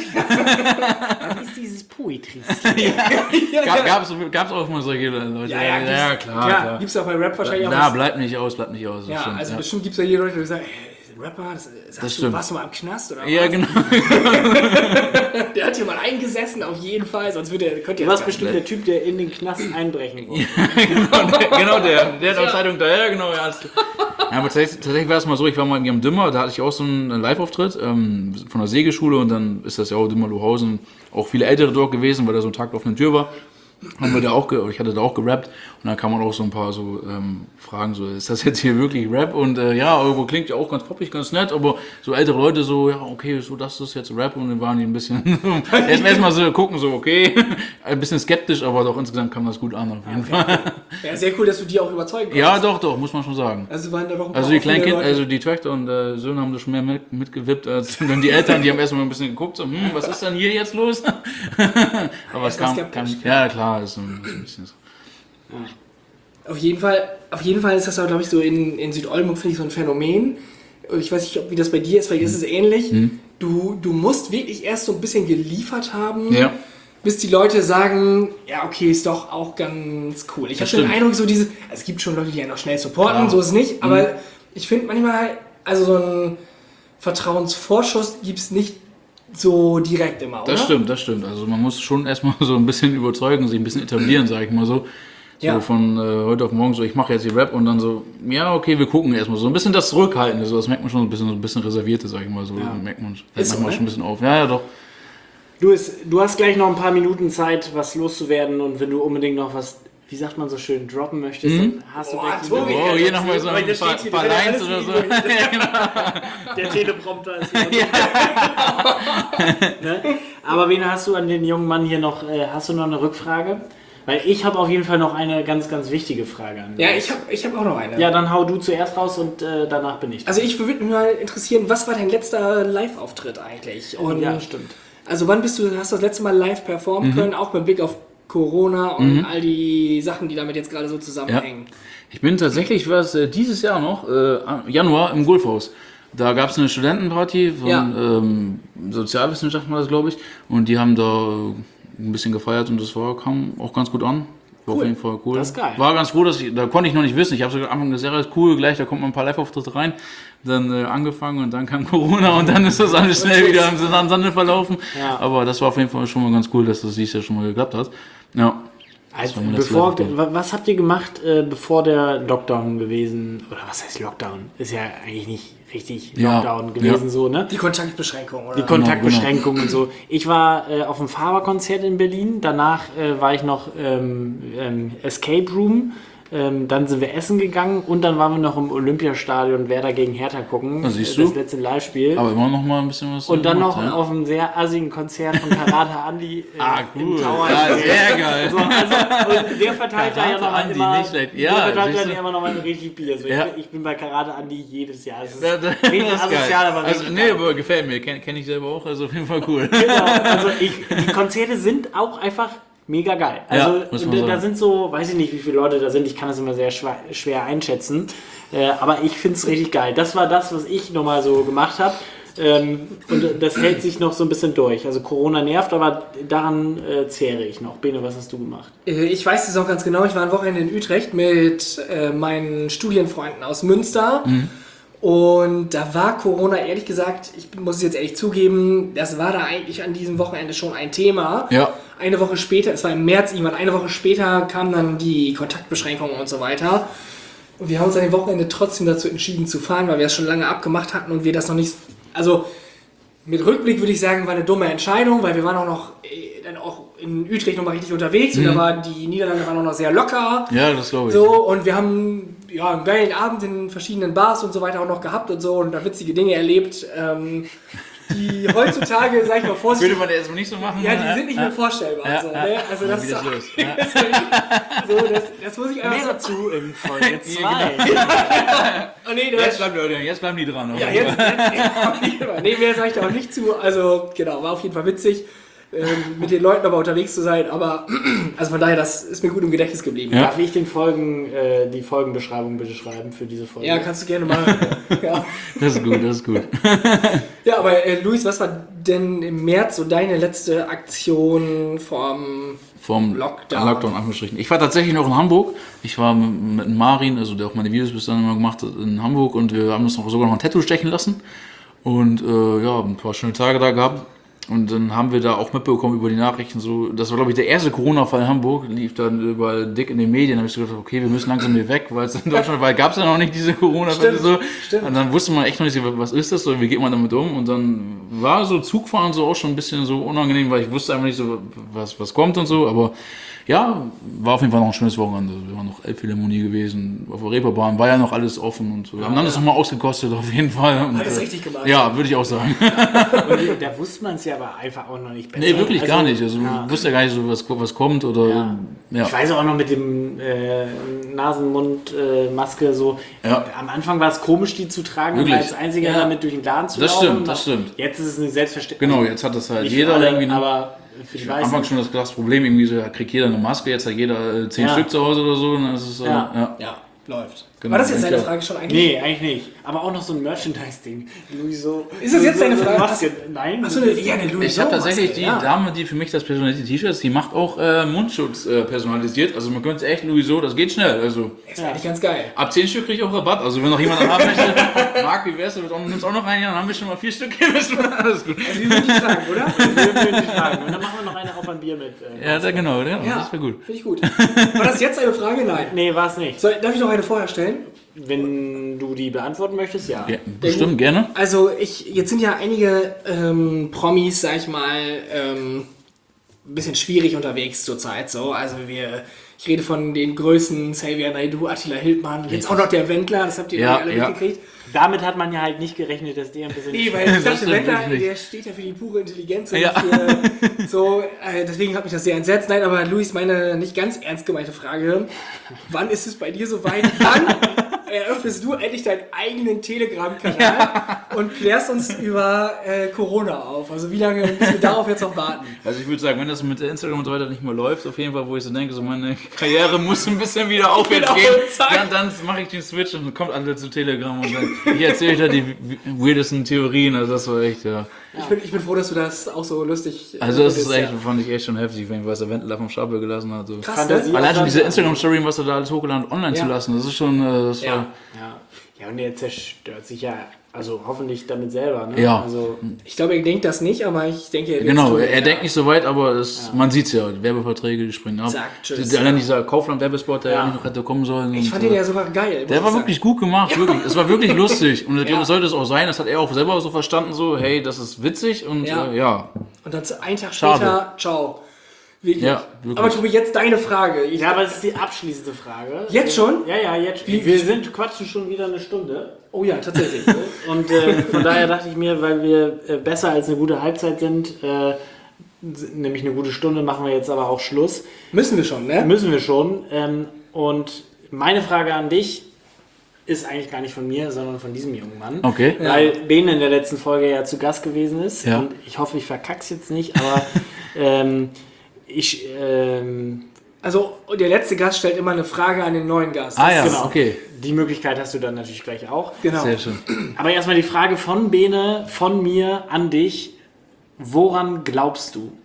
Was ist dieses Poetry? Gab's auch mal solche Leute? Ja, klar. Gibt's auch bei Rap wahrscheinlich auch. Bleibt nicht aus. Ja, stimmt, also bestimmt gibt's ja hier Leute, die sagen, Rapper, warst du mal am Knast oder was? Ja, genau. Der hat hier mal eingesessen, auf jeden Fall, sonst könnt ihr Du warst bestimmt der Typ, der in den Knast einbrechen wollte. Der hat auch Zeitung daher, genau. Ja, aber tatsächlich war es mal so, ich war mal am Dümmer, da hatte ich auch so einen Live-Auftritt von der Segelschule und dann ist das ja auch Dümmer-Lohausen, auch viele Ältere dort gewesen, weil da so ein Tag auf einer Tür war. ich hatte da auch gerappt und dann kam man auch so ein paar so Fragen, so, ist das jetzt hier wirklich Rap? Und ja, aber klingt ja auch ganz poppig, ganz nett, aber so ältere Leute so, ja, okay, so das ist jetzt Rap und dann waren die ein bisschen, erstmal so gucken, so, okay, ein bisschen skeptisch, aber doch insgesamt kam das gut an auf jeden Fall. Ja, sehr cool, dass du die auch überzeugen konntest. Ja, doch, muss man schon sagen. Also waren da doch ein paar Also die kleinen offene Kinder, Leute. also die Töchter und Söhne haben das schon mehr mitgewippt als dann die Eltern, die haben erstmal ein bisschen geguckt, so, was ist denn hier jetzt los? Aber es kam, ja klar, ist so ein bisschen so. Auf jeden Fall ist das auch, glaube ich, so in Südoldenburg, finde ich, so ein Phänomen. Ich weiß nicht, wie das bei dir ist, vielleicht ist es ähnlich. Du musst wirklich erst so ein bisschen geliefert haben, Ja. bis die Leute sagen, ja, okay, ist doch auch ganz cool. Ich habe schon den Eindruck, so also es gibt schon Leute, die einen auch schnell supporten, so ist es nicht, aber ich finde manchmal, also so einen Vertrauensvorschuss gibt es nicht so direkt immer, oder? Das stimmt. Also man muss schon erstmal so ein bisschen überzeugen, sich ein bisschen etablieren, sage ich mal so. So Ja. von heute auf morgen so, ich mache jetzt die Rap und dann so, ja, okay, wir gucken erstmal so. Ein bisschen das Zurückhaltende, so, das merkt man schon so ein bisschen Reservierte, sage ich mal so. Ja. Merkt man, Ist so, manchmal ne? schon ein bisschen auf. Ja, doch. Luis, du hast gleich noch ein paar Minuten Zeit, was loszuwerden und wenn du unbedingt noch was, wie sagt man so schön, droppen möchtest, dann hast du Boah, gleich Tobi, Oh, hier nochmal so ein das steht hier, paar das wird Lines alles oder so. liegen. Der Teleprompter ist hier. Ne? Aber wen hast du an den jungen Mann hier noch? Hast du noch eine Rückfrage? Weil ich habe auf jeden Fall noch eine ganz, ganz wichtige Frage an dich. Ja, ich hab auch noch eine. Ja, dann hau du zuerst raus und danach bin ich. Also ich würde mich mal interessieren, was war dein letzter Live-Auftritt eigentlich? Und Ja, stimmt. also wann hast du das letzte Mal live performen können, auch mit Blick auf Corona und all die Sachen, die damit jetzt gerade so zusammenhängen? Ich bin tatsächlich, dieses Jahr noch, Januar im Gulfhaus. Da gab es eine Studentenparty von Sozialwissenschaften war das, glaube ich. Und die haben da ein bisschen gefeiert und das kam auch ganz gut an. War auf jeden Fall cool. Das ist geil. War ganz froh, da konnte ich noch nicht wissen. Ich habe so am Anfang gesagt, das ist cool, gleich, da kommt mal ein paar Live-Auftritte rein. Dann angefangen und dann kam Corona und dann ist das alles schnell wieder im Sande verlaufen. Ja. Aber das war auf jeden Fall schon mal ganz cool, dass das dieses Jahr schon mal geklappt hat. Ja. Also, war mein letzter Live-Auftritt. was habt ihr gemacht, bevor der Lockdown gewesen, oder was heißt Lockdown? Ist ja eigentlich nicht richtig Ja, Lockdown gewesen, ja. so, ne? Die Kontaktbeschränkung, oder? Die Kontaktbeschränkungen und so. Ich war auf dem Faber-Konzert in Berlin, danach war ich noch Escape Room, dann sind wir essen gegangen und dann waren wir noch im Olympiastadion Werder gegen Hertha gucken. Da siehst das du. letzte Live-Spiel. Aber immer noch mal ein bisschen was. Und dann noch gemacht, ja? auf einem sehr assigen Konzert von Karate Andy im Tower. Ja, sehr geil. So, also, und der verteilt da ja Karate nochmal Andi, immer, nicht schlecht. der Ja, verteilt siehst da du. immer nochmal richtig Bier. So, Ja. ich bin bei Karate Andi jedes Jahr. Das ist Das richtig ist asozial, geil. aber Also, richtig nee, geil. aber gefällt mir. Kenn ich selber auch, also auf jeden Fall cool. Genau, also die Konzerte sind auch einfach mega geil. Also Ja, muss man da sagen. sind so, weiß ich nicht, wie viele Leute da sind, ich kann das immer sehr schwer einschätzen, aber ich finde es richtig geil. Das war das, was ich nochmal so gemacht habe und das hält sich noch so ein bisschen durch. Also Corona nervt, aber daran zehre ich noch. Bene, was hast du gemacht? Ich weiß es auch ganz genau. Ich war ein Wochenende in Utrecht mit meinen Studienfreunden aus Münster. Und da war Corona, ehrlich gesagt, ich muss es jetzt ehrlich zugeben, das war da eigentlich an diesem Wochenende schon ein Thema. Ja. Eine Woche später, es war im März irgendwann, eine Woche später kamen dann die Kontaktbeschränkungen und so weiter. Und wir haben uns an dem Wochenende trotzdem dazu entschieden zu fahren, weil wir es schon lange abgemacht hatten und wir das noch nicht, also mit Rückblick würde ich sagen, war eine dumme Entscheidung, weil wir waren auch noch dann auch in Utrecht noch mal richtig unterwegs und da war die Niederlande waren auch noch sehr locker. Ja, das glaube ich. So, und wir haben ja einen geilen Abend in verschiedenen Bars und so weiter auch noch gehabt und so und da witzige Dinge erlebt, die heutzutage, sag ich mal vorsichtig, Würde man das erstmal nicht so machen? ja, die sind nicht mehr vorstellbar. Ja, so, ja. ne? Also das, Wieder ist, los. Ja. so, das muss ich einfach Mehr so. dazu in Folge 2. Oh, nee, Jetzt bleiben die dran. ja, jetzt nee, mehr sage ich da auch nicht zu. Also, genau, war auf jeden Fall witzig, mit den Leuten aber unterwegs zu sein. Aber, also von daher, das ist mir gut im Gedächtnis geblieben. Ja. Darf ich die Folgenbeschreibung bitte schreiben für diese Folge? Ja, kannst du gerne mal. Ja, Das ist gut, das ist gut. ja aber Luis, was war denn im März so deine letzte Aktion Vom Lockdown. Lockdown angestrichen. Ich war tatsächlich noch in Hamburg. Ich war mit Marin, also der auch meine Videos bis dann immer gemacht hat, in Hamburg und wir haben uns sogar noch ein Tattoo stechen lassen. Und ja, ein paar schöne Tage da gehabt. Und dann haben wir da auch mitbekommen über die Nachrichten, so, das war glaube ich der erste Corona-Fall in Hamburg, lief dann überall dick in den Medien, da habe ich so gedacht, okay, wir müssen langsam hier weg, weil es in Deutschland, weil gab es ja noch nicht diese Corona-Fälle so. Stimmt. Und dann wusste man echt noch nicht, was ist das so, wie geht man damit um? Und dann war so Zugfahren so auch schon ein bisschen so unangenehm, weil ich wusste einfach nicht so, was kommt und so, aber Ja, war auf jeden Fall noch ein schönes Wochenende. Wir waren noch Elbphilharmonie gewesen, auf der Reeperbahn war ja noch alles offen und so. Wir haben dann das nochmal ausgekostet auf jeden Fall. Und, Alles richtig gemacht. Ja, würde ich auch sagen. Da wusste man es ja aber einfach auch noch nicht besser. Nee, wirklich gar nicht. Also du wusstest ja gar nicht so, was kommt oder. Ja. Ich weiß auch noch mit dem Nasen-Mund-Maske so. Ja. Am Anfang war es komisch, die zu tragen, Wirklich? und als einziger damit durch den Laden zu Das laufen. stimmt, das stimmt. Jetzt ist es eine Selbstverständlichkeit. Genau, jetzt hat das halt Nicht jeder für alle, irgendwie. aber für die Am Weißen. Anfang schon das Problem, irgendwie so, ja, kriegt jeder eine Maske, jetzt hat jeder 10 Stück zu Hause oder so. Und das ist, Ja. Ja, läuft. Genau. War das jetzt deine Ja. Frage schon eigentlich? Nee, eigentlich nicht. Aber auch noch so ein Merchandise-Ding. Louis so. Ist das jetzt deine Frage? Maske? Nein. Achso, eine Louis Ich habe tatsächlich Maske, die Dame, die für mich das personalisierte T-Shirts, die macht auch Mundschutz personalisiert. Also man könnte echt Louis das geht schnell. Also Das wäre eigentlich ganz geil. ab 10 Stück kriege ich auch Rabatt. Also wenn noch jemand haben möchte, Marc, wie wär's, du nimmst auch noch einen, dann haben wir schon mal 4 Stück hier. Alles gut. Also wir würden die tragen, oder? Wir würden dich fragen. Und dann machen wir noch eine auf ein Bier mit. Ja, genau, das wäre gut. Finde ich gut. War das jetzt eine Frage? Nein. Nee, war es nicht. Darf ich noch eine vorher stellen? Wenn du die beantworten möchtest, ja. Ja, bestimmt, gerne. Also jetzt sind ja einige Promis, sag ich mal, ein bisschen schwierig unterwegs zurzeit. So. Also ich rede von den Größen, Xavier Naidoo, Attila Hildmann, jetzt auch noch der Wendler, das habt ihr Ja, alle ja. mitgekriegt. Damit hat man ja halt nicht gerechnet, dass der ein bisschen... Nee, weil ich dachte, stimmt Wendler, wirklich. der steht ja für die pure Intelligenz und Ja. für so, deswegen hat mich das sehr entsetzt. Nein, aber Luis, meine nicht ganz ernst gemeinte Frage, wann ist es bei dir soweit? Wann eröffnest du endlich deinen eigenen Telegram-Kanal und klärst uns über Corona auf? Also wie lange müssen wir darauf jetzt noch warten? Also ich würde sagen, wenn das mit der Instagram und so weiter nicht mehr läuft, auf jeden Fall, wo ich so denke, so meine Karriere muss ein bisschen wieder aufwärts Genau, gehen, zack. dann mache ich den Switch und dann kommt alle zu Telegram und dann ich erzähle euch da die weirdesten Theorien, also das war echt, ja. Ich bin froh, dass du das auch so lustig Also das ist findest, echt, fand ich echt schon heftig, wenn ich was der Wendler vom Stapel gelassen hat. So. Krass, Fantasie. ne? Allein schon diese Instagram-Story, was er da alles hochgeladen hat, online Ja. zu lassen, das ist schon, das war, Ja, und der zerstört sich ja, also hoffentlich damit selber, ne? Ja. Also, Ich glaube, er denkt das nicht, aber ich denke, er wird's genau, tun. er denkt nicht so weit, aber man sieht es ja, die Werbeverträge, die springen ab. Zack, tschüss. Allein dieser Kaufland-Werbespot, der eigentlich noch hätte kommen sollen. Ich und, fand den ja sogar geil. muss der ich war sagen. wirklich gut gemacht, wirklich. Es war wirklich lustig. Und ich glaube, Ja. das sollte es auch sein. Das hat er auch selber so verstanden, so, hey, das ist witzig und Ja. ja. Und dann einen Tag Schade. später, ciao. Wirklich. Ja, wirklich. Aber Tobi, jetzt deine Frage. ja, aber es ist die abschließende Frage. Jetzt schon? Ja, jetzt schon. Wir quatschen schon wieder eine Stunde. Oh ja, tatsächlich. Und von daher dachte ich mir, weil wir besser als eine gute Halbzeit sind, nämlich eine gute Stunde, machen wir jetzt aber auch Schluss. Müssen wir schon, ne? Müssen wir schon. Und meine Frage an dich ist eigentlich gar nicht von mir, sondern von diesem jungen Mann. Okay. Weil Bene in der letzten Folge ja zu Gast gewesen ist. Ja. Und ich hoffe, ich verkack's jetzt nicht, aber Also, der letzte Gast stellt immer eine Frage an den neuen Gast. Ah ja, genau. okay. Die Möglichkeit hast du dann natürlich gleich auch. Genau. Sehr schön. Aber erstmal die Frage von Bene, von mir an dich. Woran glaubst du?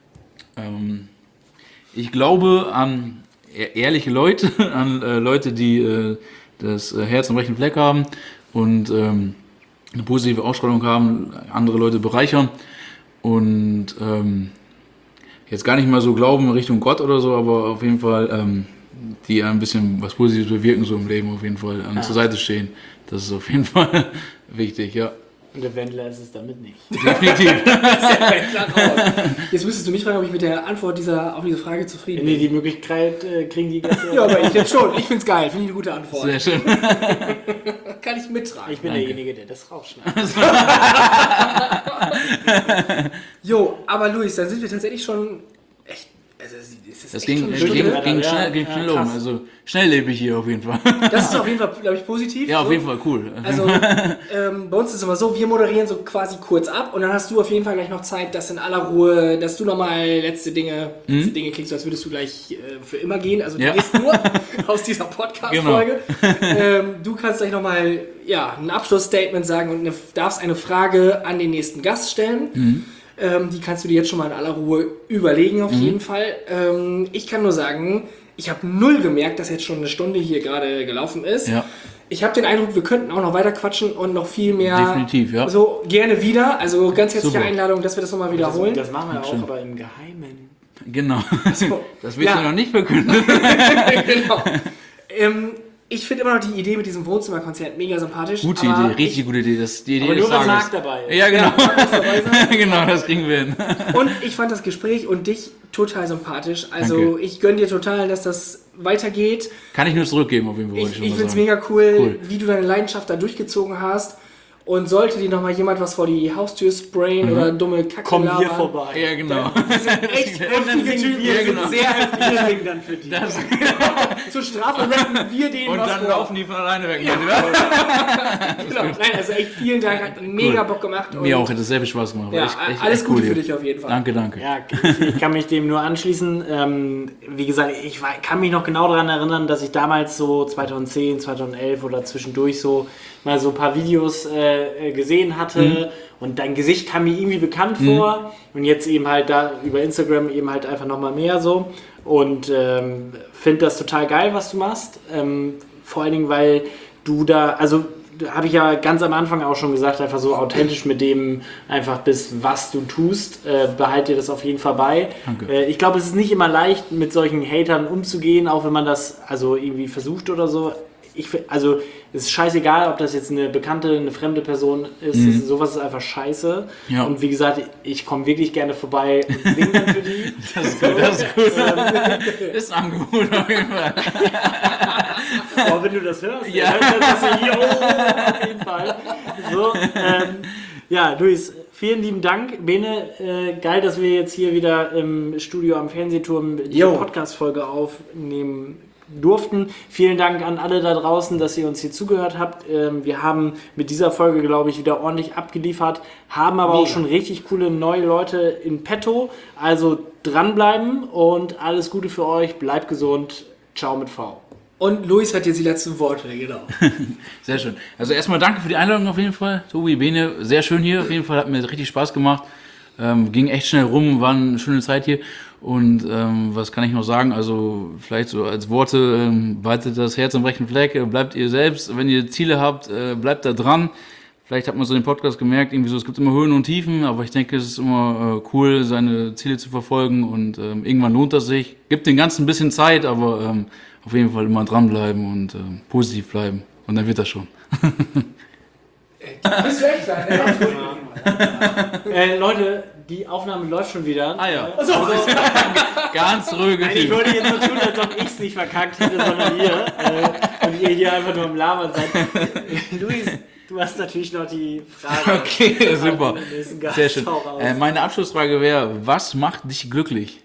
Ich glaube an ehrliche Leute, an Leute, die das Herz am rechten Fleck haben und eine positive Ausstrahlung haben, andere Leute bereichern und jetzt gar nicht mal so glauben in Richtung Gott oder so, aber auf jeden Fall die ein bisschen was Positives bewirken so im Leben, auf jeden Fall zur Seite stehen. Das ist auf jeden Fall wichtig, ja. Und der Wendler ist es damit nicht. Definitiv. Jetzt müsstest du mich fragen, ob ich mit der Antwort auf diese Frage zufrieden Nee, bin. die Möglichkeit kriegen die Gäste. Ja, aber ich jetzt schon. Ich find's geil. Finde ich eine gute Antwort. Sehr schön. Kann ich mittragen. Ich bin Danke. derjenige, der das rausschneidet. Jo, aber Luis, dann sind wir tatsächlich schon echt. Also, ist Das echt ging schon eine Stunde? ging schnell um. Also schnelllebig hier auf jeden Fall. Das ist auf jeden Fall, glaube ich, positiv. Ja, auf so. jeden Fall cool. Also bei uns ist es immer so, wir moderieren so quasi kurz ab und dann hast du auf jeden Fall gleich noch Zeit, dass in aller Ruhe, dass du nochmal letzte Dinge kriegst, als würdest du gleich für immer gehen. Also du Ja. gehst nur aus dieser Podcast-Folge. Du kannst gleich nochmal ein Abschlussstatement sagen und darfst eine Frage an den nächsten Gast stellen. Die kannst du dir jetzt schon mal in aller Ruhe überlegen, auf jeden Fall. Ich kann nur sagen, ich habe null gemerkt, dass jetzt schon eine Stunde hier gerade gelaufen ist. Ja. Ich habe den Eindruck, wir könnten auch noch weiter quatschen und noch viel mehr. Definitiv, ja. So gerne wieder. Also ganz herzliche Super. Einladung, dass wir das nochmal wiederholen. Das machen wir auch, aber im Geheimen. Genau. So. Das wird Ja. ja noch nicht verkündet. Genau. ich finde immer noch die Idee mit diesem Wohnzimmerkonzert mega sympathisch. Gute Idee, richtig gute Idee. Die Idee Aber nur des wenn Marc Tages. dabei ist. Ja, genau. Marc muss dabei sein. Genau, das kriegen wir hin. Und ich fand das Gespräch und dich total sympathisch. Also Danke. ich gönne dir total, dass das weitergeht. Kann ich nur zurückgeben, auf jeden Fall. wollte Ich schon mal finde es sagen. mega cool, Cool. wie du deine Leidenschaft da durchgezogen hast. Und sollte dir nochmal jemand was vor die Haustür sprayen oder dumme Kacke Komm hier labern, vorbei. Ja, genau. Wir sind echt heftige Typen. wir, Wir genau. sind sehr heftige Wir singen dann für die. Zur Strafe rappen wir denen Und was dann vor. laufen die von alleine weg. Genau. Nein, also echt vielen Dank, hat mega Bock gemacht. Mir auch, hätte sehr viel Spaß gemacht. War Ja, echt alles Gute cool für hier. dich auf jeden Fall. Danke. Ja, ich kann mich dem nur anschließen. Wie gesagt, kann mich noch genau daran erinnern, dass ich damals so 2010, 2011 oder zwischendurch so mal so ein paar Videos gesehen hatte und dein Gesicht kam mir irgendwie bekannt vor und jetzt eben halt da über Instagram eben halt einfach nochmal mehr so und finde das total geil, was du machst. Vor allen Dingen, weil du da, also habe ich ja ganz am Anfang auch schon gesagt, einfach so authentisch mit dem einfach bist, was du tust. Behalte dir das auf jeden Fall bei. Danke. Ich glaube, es ist nicht immer leicht, mit solchen Hatern umzugehen, auch wenn man das also irgendwie versucht oder so. Also es ist scheißegal, ob das jetzt eine bekannte, eine fremde Person ist. Sowas ist einfach scheiße. Ja. Und wie gesagt, ich komme wirklich gerne vorbei und singe dann für die. Das ist gut. Ist ein Angebot auf jeden Fall. Oh, wenn du das hörst, Ja. dann sagst du, yo, auf jeden Fall. So, ja, Luis, vielen lieben Dank. Bene, geil, dass wir jetzt hier wieder im Studio am Fernsehturm die Jo. Podcast-Folge aufnehmen durften. Vielen Dank an alle da draußen, dass ihr uns hier zugehört habt. Wir haben mit dieser Folge, glaube ich, wieder ordentlich abgeliefert, haben aber auch Mega. schon richtig coole neue Leute in petto. Also dranbleiben und alles Gute für euch. Bleibt gesund. Ciao mit V. Und Luis hat jetzt die letzten Worte, genau. Sehr schön. Also erstmal danke für die Einladung auf jeden Fall. Tobi, Bene, sehr schön hier. Auf jeden Fall hat mir richtig Spaß gemacht. Ging echt schnell rum, war eine schöne Zeit hier. Und was kann ich noch sagen? Also vielleicht so als Worte, behaltet das Herz am rechten Fleck, bleibt ihr selbst. Wenn ihr Ziele habt, bleibt da dran. Vielleicht hat man so den Podcast gemerkt, irgendwie so, es gibt immer Höhen und Tiefen, aber ich denke, es ist immer cool, seine Ziele zu verfolgen und irgendwann lohnt das sich. Gibt den Ganzen ein bisschen Zeit, aber auf jeden Fall immer dranbleiben und positiv bleiben. Und dann wird das schon. Bist du echt da? Leute, die Aufnahme läuft schon wieder. Ah ja. Also, Ganz ruhig. nein, ich wollte jetzt so tun, als ob ich es nicht verkackt hätte, sondern ihr. Und ihr hier einfach nur im Labern seid. Luis, du hast natürlich noch die Frage. Okay, super. an den nächsten Gast. Sehr schön. Hau raus. Meine Abschlussfrage wäre, was macht dich glücklich?